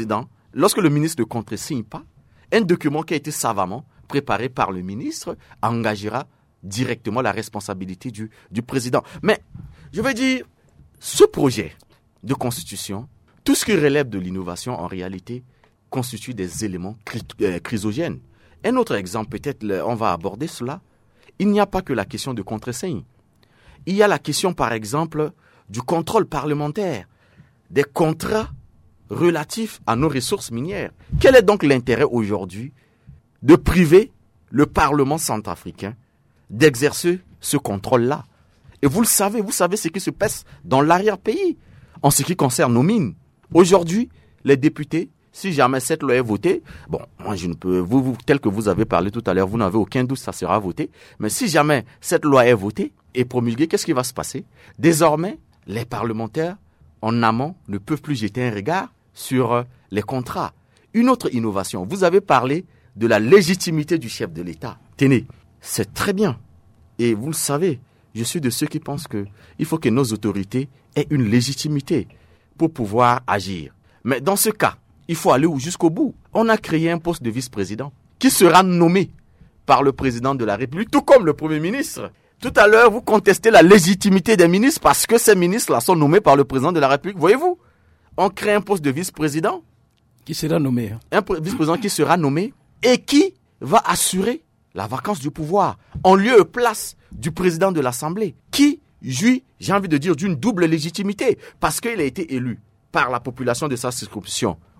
D: le ministre ne contresigne pas, un document qui a été savamment préparé par le ministre engagera directement la responsabilité du président. Mais, je veux dire, ce projet de constitution, tout ce qui relève de l'innovation, en réalité, constitue des éléments chrysogènes. Un autre exemple, peut-être, on va aborder cela. Il n'y a pas que la question de contre-signe. Il y a la question, par exemple, du contrôle parlementaire, des contrats relatifs à nos ressources minières. Quel est donc l'intérêt aujourd'hui de priver le Parlement centrafricain d'exercer ce contrôle-là? Et vous le savez, ce qui se passe dans l'arrière-pays en ce qui concerne nos mines. Aujourd'hui, les députés, si jamais cette loi est votée, bon, moi je ne peux, vous tel que vous avez parlé tout à l'heure, vous n'avez aucun doute, ça sera voté. Mais si jamais cette loi est votée et promulguée, qu'est-ce qui va se passer? Désormais, les parlementaires, en amont, ne peuvent plus jeter un regard sur les contrats. Une autre innovation, vous avez parlé de la légitimité du chef de l'État. Tenez, c'est très bien. Et vous le savez, je suis de ceux qui pensent qu'il faut que nos autorités aient une légitimité pour pouvoir agir. Mais dans ce cas, il faut aller jusqu'au bout. On a créé un poste de vice-président qui sera nommé par le président de la République, tout comme le Premier ministre. Tout à l'heure, vous contestez la légitimité des ministres parce que ces ministres-là sont nommés par le président de la République. Voyez-vous, on crée un poste de vice-président.
A: Qui sera nommé.
D: Un vice-président qui sera nommé et qui va assurer la vacance du pouvoir en lieu et place du président de l'Assemblée, qui jouit, j'ai envie de dire, d'une double légitimité parce qu'il a été élu par la population de sa circonscription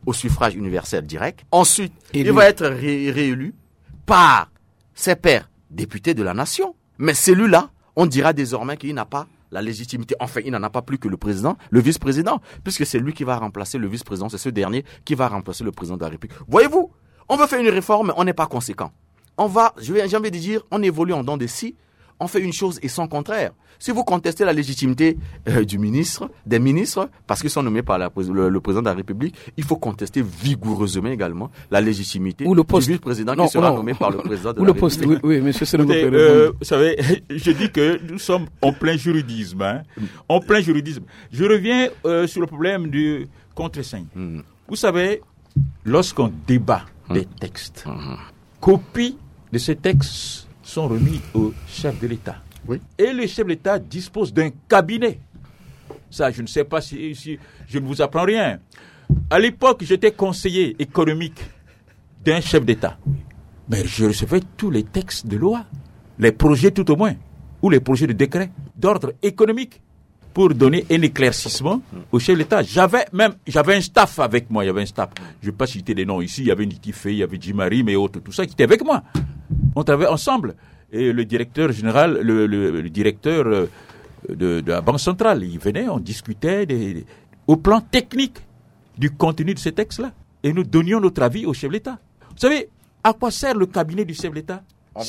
D: au suffrage universel direct. Ensuite,
A: Élu.
D: il va être réélu par ses pairs députés de la nation. Mais celui-là, on dira désormais qu'il n'a pas la légitimité. Enfin, il n'en a pas plus que le président, le vice-président, puisque c'est lui qui va remplacer le vice-président, c'est ce dernier qui va remplacer le président de la République. Voyez-vous, on veut faire une réforme, mais on n'est pas conséquent. J'ai envie de dire, on évolue en dents de scie, on fait une chose et son contraire. Si vous contestez la légitimité des ministres, parce qu'ils sont nommés par le président de la République, il faut contester vigoureusement également la légitimité du vice-président qui sera nommé par le président de la République.
A: Oui, monsieur Sénégo.
B: Vous savez, je dis que nous sommes en plein juridisme. En plein juridisme. Je reviens sur le problème du contre-signe. Vous savez, lorsqu'on débat des textes, copies de ces textes sont remis au chef de l'État.
D: Oui.
B: Et le chef de l'État dispose d'un cabinet. Ça, je ne sais pas si je ne vous apprends rien. À l'époque, j'étais conseiller économique d'un chef d'État. Mais je recevais tous les textes de loi, les projets tout au moins, ou les projets de décret d'ordre économique pour donner un éclaircissement au chef de l'État. J'avais un staff avec moi, Je ne vais pas citer les noms ici, il y avait Niti Fey, il y avait Jimari, mais autres, tout ça qui était avec moi. On travaillait ensemble. Et le directeur général, le directeur de la Banque centrale, il venait, on discutait au plan technique du contenu de ces textes-là. Et nous donnions notre avis au chef de l'État. Vous savez, à quoi sert le cabinet du chef de l'État?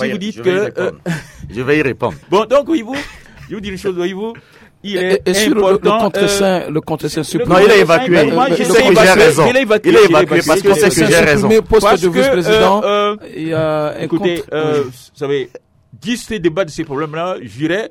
D: Je vais y répondre.
B: Bon, donc, voyez-vous, je vous dis une chose, voyez-vous, il est
A: sur
B: important...
A: le contre-saint supplémentaire.
D: Non, il est évacué.
B: Moi,
D: Je sais que j'ai raison. Il est évacué parce que c'est que j'ai raison.
A: Poste de vice-président, il y a un
B: écoutez, vous savez... 10 débats de ces problèmes-là,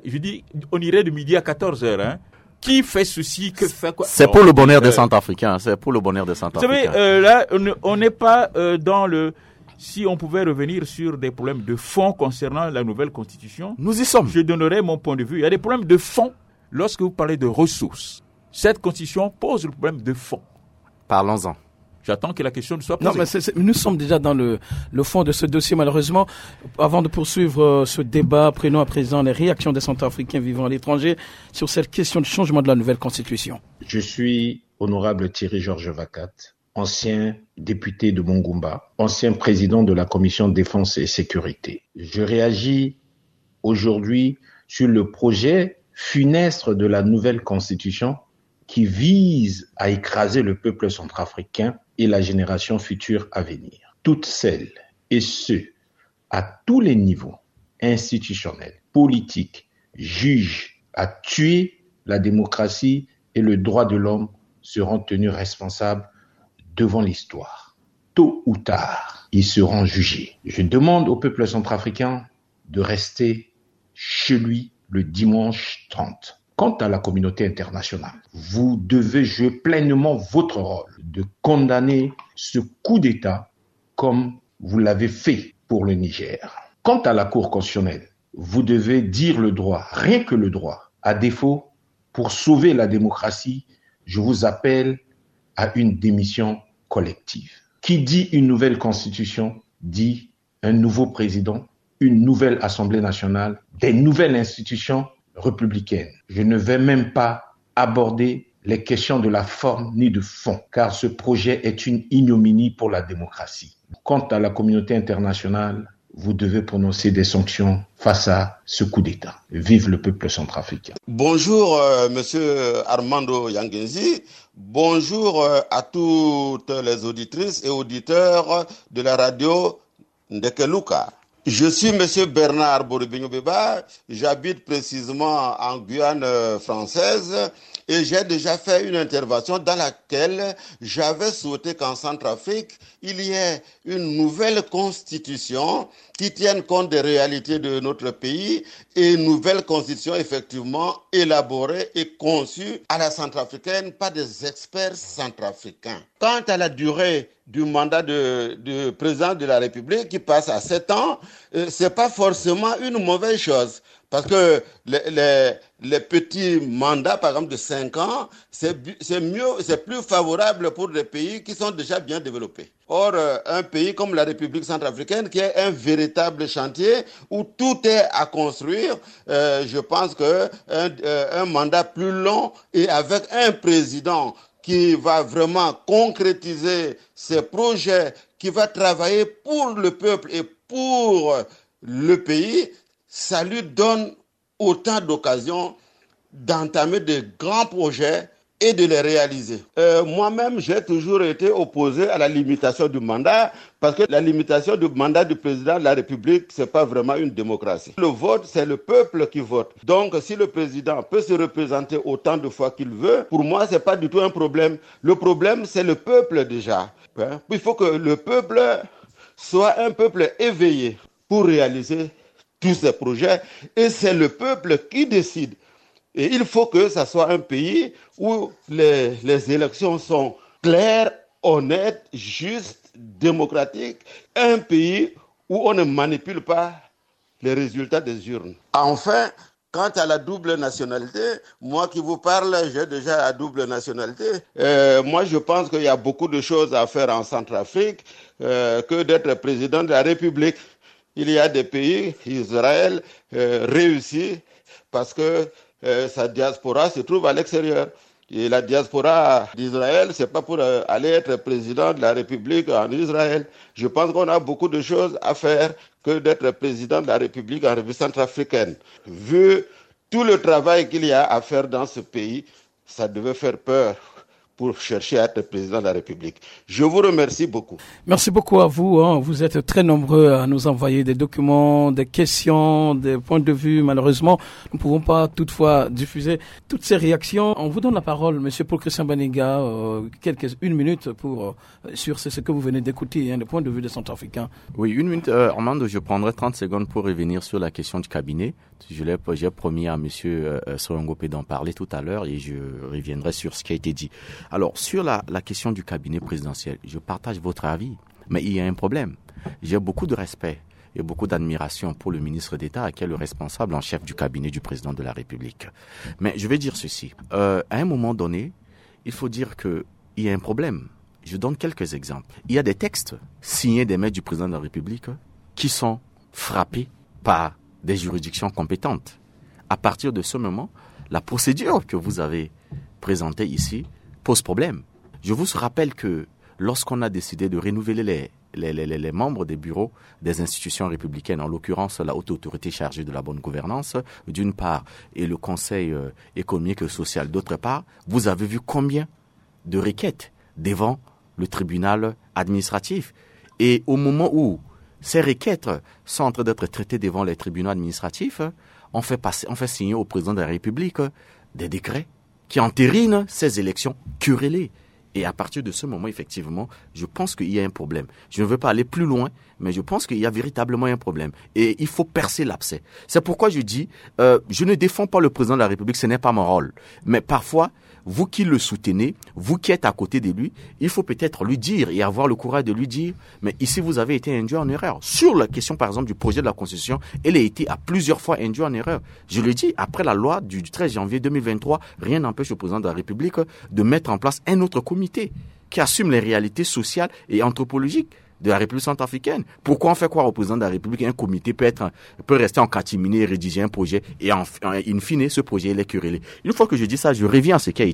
B: on irait de midi à 14h. Qui fait ceci, que fait quoi?
D: C'est pour le bonheur des Centrafricains. C'est pour le bonheur des Centrafricains.
B: Vous savez, là, on n'est pas dans le... Si on pouvait revenir sur des problèmes de fond concernant la nouvelle constitution,
D: nous y sommes.
B: Je donnerai mon point de vue. Il y a des problèmes de fond lorsque vous parlez de ressources. Cette constitution pose le problème de fond.
D: Parlons-en.
B: J'attends que la question ne soit posée.
A: Non, mais nous sommes déjà dans le fond de ce dossier, malheureusement. Avant de poursuivre ce débat, prenons à présent les réactions des Centrafricains vivant à l'étranger sur cette question de changement de la nouvelle constitution.
E: Je suis honorable Thierry Georges Vacat, ancien député de Mongumba, ancien président de la commission défense et sécurité. Je réagis aujourd'hui sur le projet funeste de la nouvelle constitution qui vise à écraser le peuple centrafricain et la génération future à venir. Toutes celles et ceux, à tous les niveaux, institutionnels, politiques, jugent à tuer la démocratie et le droit de l'homme seront tenus responsables devant l'histoire. Tôt ou tard, ils seront jugés. Je demande au peuple centrafricain de rester chez lui le dimanche 30. Quant à la communauté internationale, vous devez jouer pleinement votre rôle de condamner ce coup d'État comme vous l'avez fait pour le Niger. Quant à la Cour constitutionnelle, vous devez dire le droit, rien que le droit. À défaut, pour sauver la démocratie, je vous appelle à une démission collective. Qui dit une nouvelle constitution dit un nouveau président, une nouvelle Assemblée nationale, des nouvelles institutions républicaine. Je ne vais même pas aborder les questions de la forme ni de fond, car ce projet est une ignominie pour la démocratie. Quant à la communauté internationale, vous devez prononcer des sanctions face à ce coup d'État. Vive le peuple centrafricain.
F: Bonjour, monsieur Armando Yangenzi. Bonjour à toutes les auditrices et auditeurs de la radio Ndekeluka. Je suis monsieur Bernard Boribigno-Beba, j'habite précisément en Guyane française et j'ai déjà fait une intervention dans laquelle j'avais souhaité qu'en Centrafrique, il y ait une nouvelle constitution qui tienne compte des réalités de notre pays et une nouvelle constitution effectivement élaborée et conçue à la centrafricaine par des experts centrafricains. Quant à la durée du mandat de président de la République qui passe à 7 ans, c'est pas forcément une mauvaise chose. Parce que les petits mandats, par exemple, de 5 ans, c'est mieux, c'est plus favorable pour des pays qui sont déjà bien développés. Or, un pays comme la République centrafricaine, qui est un véritable chantier où tout est à construire, je pense que un mandat plus long et avec un président qui va vraiment concrétiser ses projets, qui va travailler pour le peuple et pour le pays, ça lui donne autant d'occasions d'entamer de grands projets et de les réaliser. Moi-même, j'ai toujours été opposé à la limitation du mandat parce que la limitation du mandat du président de la République, c'est pas vraiment une démocratie. Le vote, c'est le peuple qui vote. Donc, si le président peut se représenter autant de fois qu'il veut, pour moi, c'est pas du tout un problème. Le problème, c'est le peuple déjà. Il faut que le peuple soit un peuple éveillé pour réaliser tous ces projets et c'est le peuple qui décide. Et il faut que ça soit un pays où les élections sont claires, honnêtes, justes, démocratiques. Un pays où on ne manipule pas les résultats des urnes. Enfin, quant à la double nationalité, moi qui vous parle, j'ai déjà la double nationalité. Moi, je pense qu'il y a beaucoup de choses à faire en Centrafrique que d'être président de la République. Il y a des pays, Israël, réussi parce que sa diaspora se trouve à l'extérieur. Et la diaspora d'Israël, c'est pas pour aller être président de la République en Israël. Je pense qu'on a beaucoup de choses à faire que d'être président de la République en République centrafricaine. Vu tout le travail qu'il y a à faire dans ce pays, ça devait faire peur pour chercher à être président de la République. Je vous remercie beaucoup.
A: Merci beaucoup à vous. Vous êtes très nombreux à nous envoyer des documents, des questions, des points de vue. Malheureusement, nous ne pouvons pas toutefois diffuser toutes ces réactions. On vous donne la parole, Monsieur Paul-Christian Banega, une minute sur ce que vous venez d'écouter, le point de vue des Centrafricains.
D: Oui, une minute. Armando, je prendrai 30 secondes pour revenir sur la question du cabinet. J'ai promis à Monsieur Soyongopé d'en parler tout à l'heure et je reviendrai sur ce qui a été dit. Alors, sur la question du cabinet présidentiel, je partage votre avis, mais il y a un problème. J'ai beaucoup de respect et beaucoup d'admiration pour le ministre d'État qui est le responsable en chef du cabinet du président de la République. Mais je vais dire ceci. À un moment donné, il faut dire qu'il y a un problème. Je donne quelques exemples. Il y a des textes signés des maîtres du président de la République qui sont frappés par des juridictions compétentes. À partir de ce moment, la procédure que vous avez présentée ici pose problème. Je vous rappelle que lorsqu'on a décidé de renouveler les membres des bureaux des institutions républicaines, en l'occurrence la haute autorité chargée de la bonne gouvernance, d'une part, et le Conseil économique et social, d'autre part, vous avez vu combien de requêtes devant le tribunal administratif. Et au moment où ces requêtes sont en train d'être traitées devant les tribunaux administratifs, on fait signer au président de la République des décrets qui entérinent ces élections querellées. Et à partir de ce moment, effectivement, je pense qu'il y a un problème. Je ne veux pas aller plus loin, mais je pense qu'il y a véritablement un problème. Et il faut percer l'abcès. C'est pourquoi je dis, je ne défends pas le président de la République, ce n'est pas mon rôle. Mais parfois, vous qui le soutenez, vous qui êtes à côté de lui, il faut peut-être lui dire et avoir le courage de lui dire, mais ici vous avez été induit en erreur. Sur la question par exemple du projet de la Constitution, elle a été à plusieurs fois induit en erreur. Je le dis, après la loi du 13 janvier 2023, rien n'empêche au président de la République de mettre en place un autre comité qui assume les réalités sociales et anthropologiques de la République centrafricaine. Pourquoi on fait croire au président de la République un comité peut rester en catimini et rédiger un projet et in fine ce projet il est querellé. Une fois que je dis ça, je reviens à ce qui a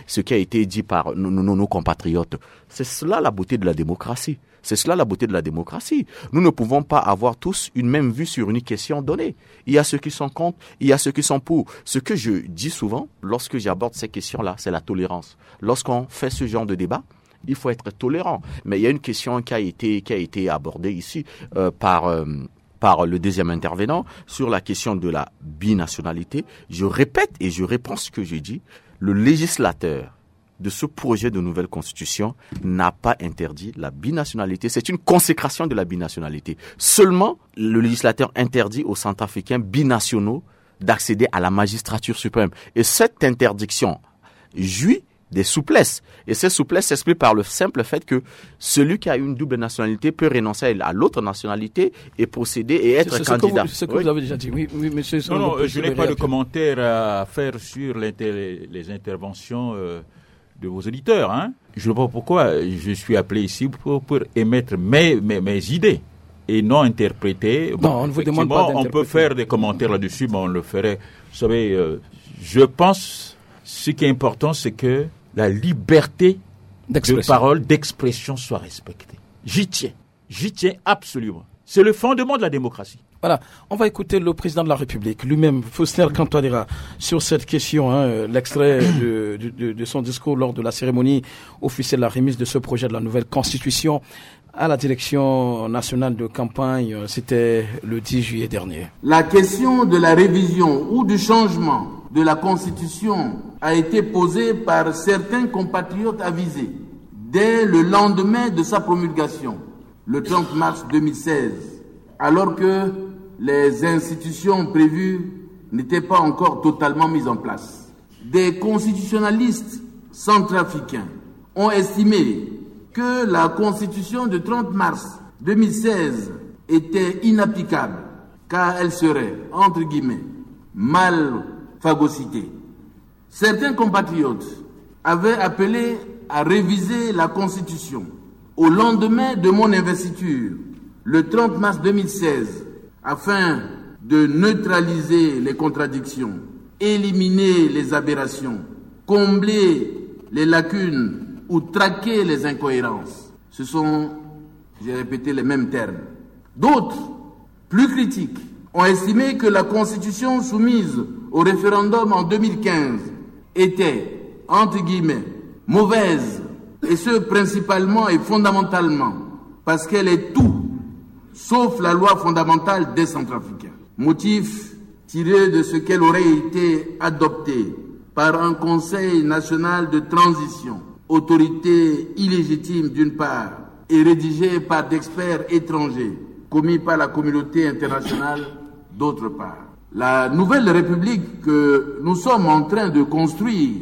D: été dit par nos compatriotes. C'est cela la beauté de la démocratie. C'est cela la beauté de la démocratie. Nous ne pouvons pas avoir tous une même vue sur une question donnée. Il y a ceux qui sont contre, il y a ceux qui sont pour. Ce que je dis souvent lorsque j'aborde ces questions-là, c'est la tolérance. Lorsqu'on fait ce genre de débat, il faut être tolérant. Mais il y a une question qui a été abordée ici par le deuxième intervenant sur la question de la binationalité. Je répète et je réponds ce que je dis. Le législateur de ce projet de nouvelle constitution n'a pas interdit la binationalité. C'est une consécration de la binationalité. Seulement, le législateur interdit aux Centrafricains binationaux d'accéder à la magistrature suprême. Et cette interdiction jouit des souplesses. Et ces souplesses s'expliquent par le simple fait que celui qui a une double nationalité peut renoncer à l'autre nationalité et procéder et être candidat.
A: C'est ce que vous avez déjà dit. Oui, monsieur.
B: Non, je n'ai pas de commentaire à faire sur les interventions de vos auditeurs. Je ne sais pas pourquoi je suis appelé ici pour émettre mes idées et non interpréter.
A: Non, on ne vous demande pas d'interpréter.
B: On peut faire des commentaires là-dessus, mais on le ferait. Vous savez, je pense, ce qui est important, c'est que la liberté de parole, d'expression soit respectée. J'y tiens absolument. C'est le fondement de la démocratie.
A: Voilà, on va écouter le président de la République lui-même, Faustin Archange, sur cette question, l'extrait de son discours lors de la cérémonie officielle de la remise de ce projet de la nouvelle constitution à la direction nationale de campagne. C'était le 10 juillet dernier.
G: La question de la révision ou du changement de la constitution a été posée par certains compatriotes avisés dès le lendemain de sa promulgation, le 30 mars 2016, alors que les institutions prévues n'étaient pas encore totalement mises en place. Des constitutionnalistes centrafricains ont estimé que la constitution du 30 mars 2016 était inapplicable car elle serait, entre guillemets, mal phagocytée. Certains compatriotes avaient appelé à réviser la constitution au lendemain de mon investiture, le 30 mars 2016, afin de neutraliser les contradictions, éliminer les aberrations, combler les lacunes ou traquer les incohérences. Ce sont, j'ai répété les mêmes termes. D'autres, plus critiques, ont estimé que la constitution soumise au référendum en 2015 était, entre guillemets, mauvaise, et ce principalement et fondamentalement parce qu'elle est tout sauf la loi fondamentale des Centrafricains. Motif tiré de ce qu'elle aurait été adoptée par un Conseil national de transition, autorité illégitime d'une part, et rédigée par d'experts étrangers, commis par la communauté internationale d'autre part. La nouvelle République que nous sommes en train de construire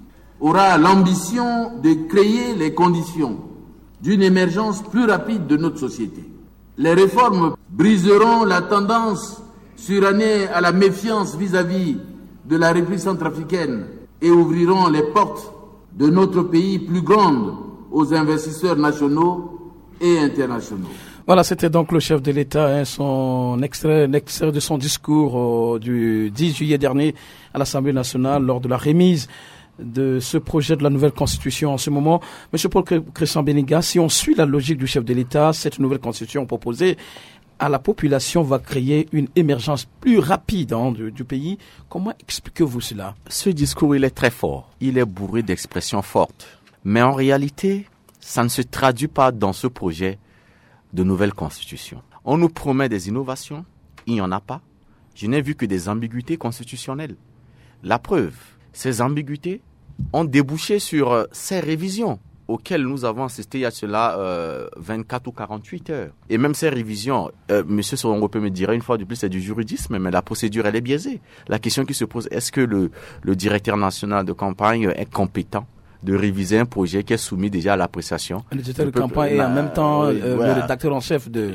G: aura l'ambition de créer les conditions d'une émergence plus rapide de notre société. Les réformes briseront la tendance surannée à la méfiance vis-à-vis de la République centrafricaine et ouvriront les portes de notre pays plus grandes aux investisseurs nationaux et internationaux.
A: Voilà, c'était donc le chef de l'État, son extrait de son discours du 10 juillet dernier à l'Assemblée nationale lors de la remise de ce projet de la nouvelle constitution en ce moment. Monsieur Paul Christian Beniga, si on suit la logique du chef de l'État, cette nouvelle constitution proposée à la population va créer une émergence plus rapide du pays. Comment expliquez-vous cela?
D: Ce discours, il est très fort. Il est bourré d'expressions fortes. Mais en réalité, ça ne se traduit pas dans ce projet de nouvelle constitution. On nous promet des innovations, il n'y en a pas. Je n'ai vu que des ambiguïtés constitutionnelles. La preuve, ces ambiguïtés ont débouché sur ces révisions auxquelles nous avons assisté il y a cela 24 ou 48 heures. Et même ces révisions, M. Sorongo peut me dire une fois de plus, c'est du juridisme, mais la procédure, elle est biaisée. La question qui se pose, est-ce que le directeur national de campagne est compétent de réviser un projet qui est soumis déjà à l'appréciation?
A: Le directeur de campagne et en même temps le rédacteur en chef de...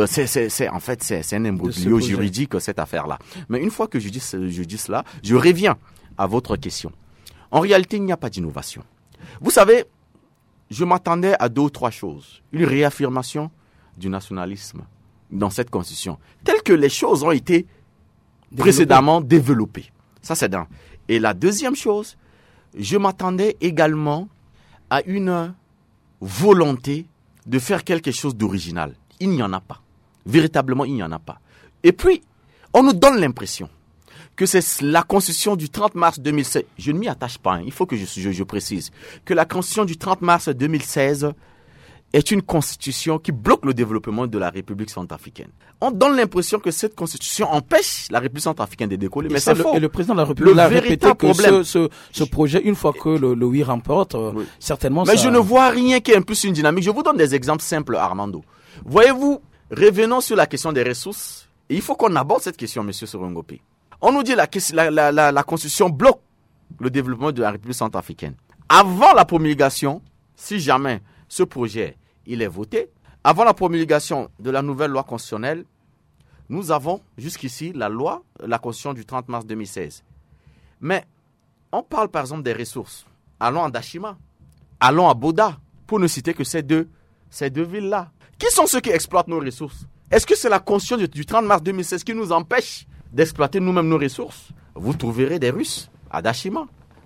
D: C'est un imbroglio juridique, cette affaire-là. Mais une fois que je dis cela, je reviens à votre question. En réalité, il n'y a pas d'innovation. Vous savez, je m'attendais à 2 ou 3 choses. Une réaffirmation du nationalisme dans cette constitution, telle que les choses ont été précédemment développées. Ça, c'est d'un. Et la deuxième chose, je m'attendais également à une volonté de faire quelque chose d'original. Il n'y en a pas. Véritablement, il n'y en a pas. Et puis, on nous donne l'impression que c'est la constitution du 30 mars 2016. Je ne m'y attache pas, il faut que je précise. Que la constitution du 30 mars 2016 est une constitution qui bloque le développement de la République centrafricaine. On donne l'impression que cette constitution empêche la République centrafricaine de décoller, mais c'est faux.
A: Et le président de la République a répété que ce projet, une fois que le oui remporte, certainement
D: mais je ne vois rien qui impulse une dynamique. Je vous donne des exemples simples, Armando. Voyez-vous, revenons sur la question des ressources. Et il faut qu'on aborde cette question, M. Sorongopi. On nous dit que la Constitution bloque le développement de la République centrafricaine. Avant la promulgation, si jamais ce projet il est voté, avant la promulgation de la nouvelle loi constitutionnelle, nous avons jusqu'ici la Constitution du 30 mars 2016. Mais on parle par exemple des ressources. Allons à Dashima, allons à Boda, pour ne citer que ces deux villes-là. Qui sont ceux qui exploitent nos ressources? Est-ce que c'est la Constitution du 30 mars 2016 qui nous empêche d'exploiter nous-mêmes nos ressources? Vous trouverez des Russes à Dashima.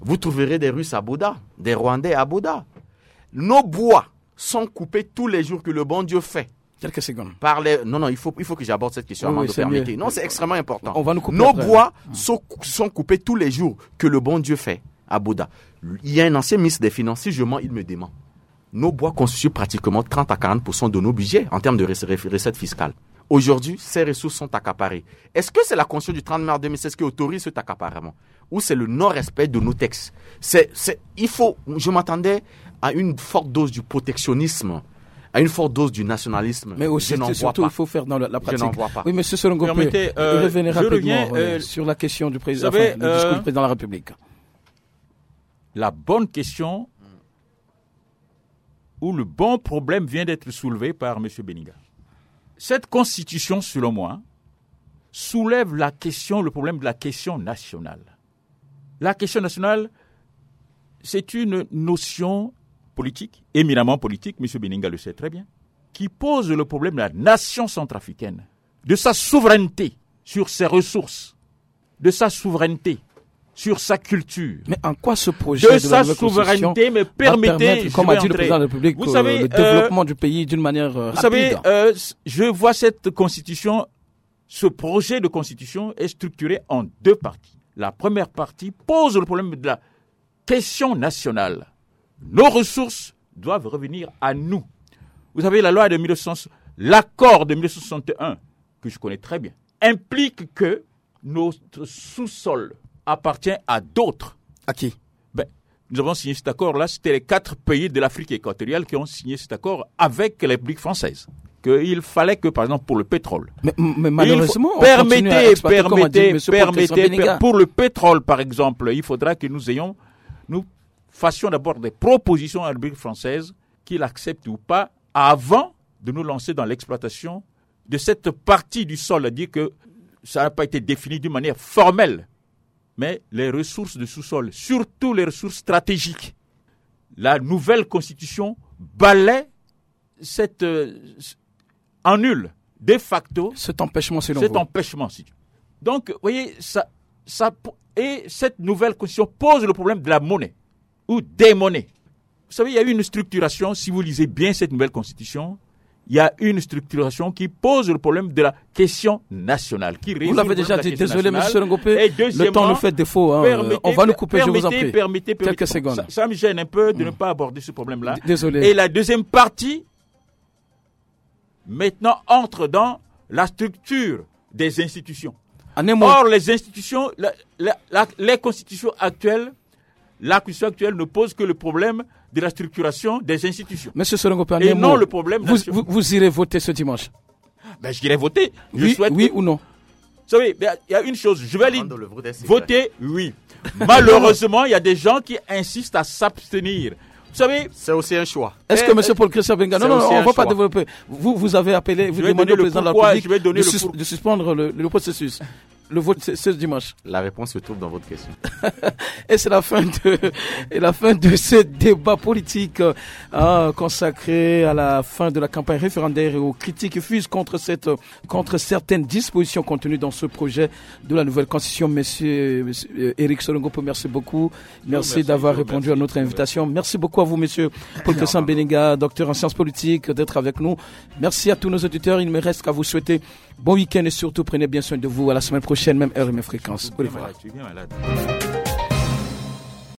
D: vous trouverez des Russes à Bouddha, des Rwandais à Bouddha. Nos bois sont coupés tous les jours que le bon Dieu fait.
A: Quelques secondes.
D: Non, il faut que j'aborde cette question, Armando, permettez. Non, c'est extrêmement important.
A: On va nous couper
D: Nos
A: après.
D: bois sont coupés tous les jours que le bon Dieu fait à Bouddha. Il y a un ancien ministre des Finances, si je mens, il me dément. Nos bois constituent pratiquement 30 à 40% de nos budgets en termes de recettes fiscales. Aujourd'hui, ces ressources sont accaparées. Est-ce que c'est la Constitution du 30 mars 2016 qui autorise cet accaparement? Ou c'est le non-respect de nos textes? Je m'attendais à une forte dose du protectionnisme, à une forte dose du nationalisme.
A: Mais aussi, surtout, il faut faire dans la pratique.
D: Je n'en vois pas.
A: Oui, monsieur Solongo, revenez rapidement sur la question du président, le discours du président de la République.
B: La bonne question où le bon problème vient d'être soulevé par M. Beninga. Cette constitution, selon moi, soulève le problème de la question nationale. La question nationale, c'est une notion politique, éminemment politique, M. Beninga le sait très bien, qui pose le problème de la nation centrafricaine, de sa souveraineté sur ses ressources, de sa souveraineté sur sa culture.
A: Mais en quoi ce projet de
B: sa souveraineté me permettez,
A: comme a dit le président de la République, vous savez, le développement du pays d'une manière rapide.
B: Vous savez, je vois cette constitution, ce projet de constitution est structuré en deux parties. La première partie pose le problème de la question nationale. Nos ressources doivent revenir à nous. Vous savez, l'accord de 1961, que je connais très bien, implique que notre sous-sol appartient à d'autres.
A: À qui?
B: Nous avons signé cet accord-là, c'était les 4 pays de l'Afrique équatoriale qui ont signé cet accord avec la République française. Il fallait que, par exemple, pour le pétrole.
A: Mais malheureusement,
B: permettez, pour le pétrole, par exemple, il faudra que nous fassions d'abord des propositions à la République française qu'il accepte ou pas avant de nous lancer dans l'exploitation de cette partie du sol, à dire que ça n'a pas été défini d'une manière formelle. Mais les ressources de sous-sol, surtout les ressources stratégiques, la nouvelle constitution balaie annule de facto
A: cet empêchement.
B: Donc, vous voyez, et cette nouvelle constitution pose le problème de la monnaie ou des monnaies. Vous savez, il y a eu une structuration, si vous lisez bien cette nouvelle constitution, il y a une structuration qui pose le problème de la question nationale.
A: Vous l'avez déjà dit, désolé, M. Ngopé, le temps nous fait défaut. On va nous couper, je vous en prie.
B: Permettez
A: quelques secondes.
B: Ça me gêne un peu de ne pas aborder ce problème-là.
A: Désolé.
B: Et la deuxième partie, maintenant, entre dans la structure des institutions. Or, les institutions, les constitutions actuelles, la constitution actuelle ne pose que le problème de la structuration des institutions.
A: Monsieur Solongo,
B: et non le problème
A: vous irez voter ce dimanche?
B: J'irai voter.
A: Oui ou non?
B: Vous savez, il y a une chose, je vais aller voter, oui. Malheureusement, il y a des gens qui insistent à s'abstenir. Vous savez,
D: c'est aussi un choix.
A: Est-ce que M. Paul Christian Beninga, non, on ne va pas développer. Vous avez appelé, vous demandez au président de la République de suspendre le processus. Le vote, c'est ce dimanche.
D: La réponse se trouve dans votre question.
A: Et c'est la fin de ce débat politique consacré à la fin de la campagne référendaire et aux critiques qui fusent contre certaines dispositions contenues dans ce projet de la nouvelle constitution. Monsieur Éric Solongo, merci beaucoup. Merci d'avoir répondu à notre invitation. Merci beaucoup à vous, monsieur Paul Christian Beninga, docteur en sciences politiques, d'être avec nous. Merci à tous nos auditeurs. Il ne me reste qu'à vous souhaiter bon week-end et surtout prenez bien soin de vous. À la semaine prochaine, même heure et même fréquence.
B: Tu es bien malade.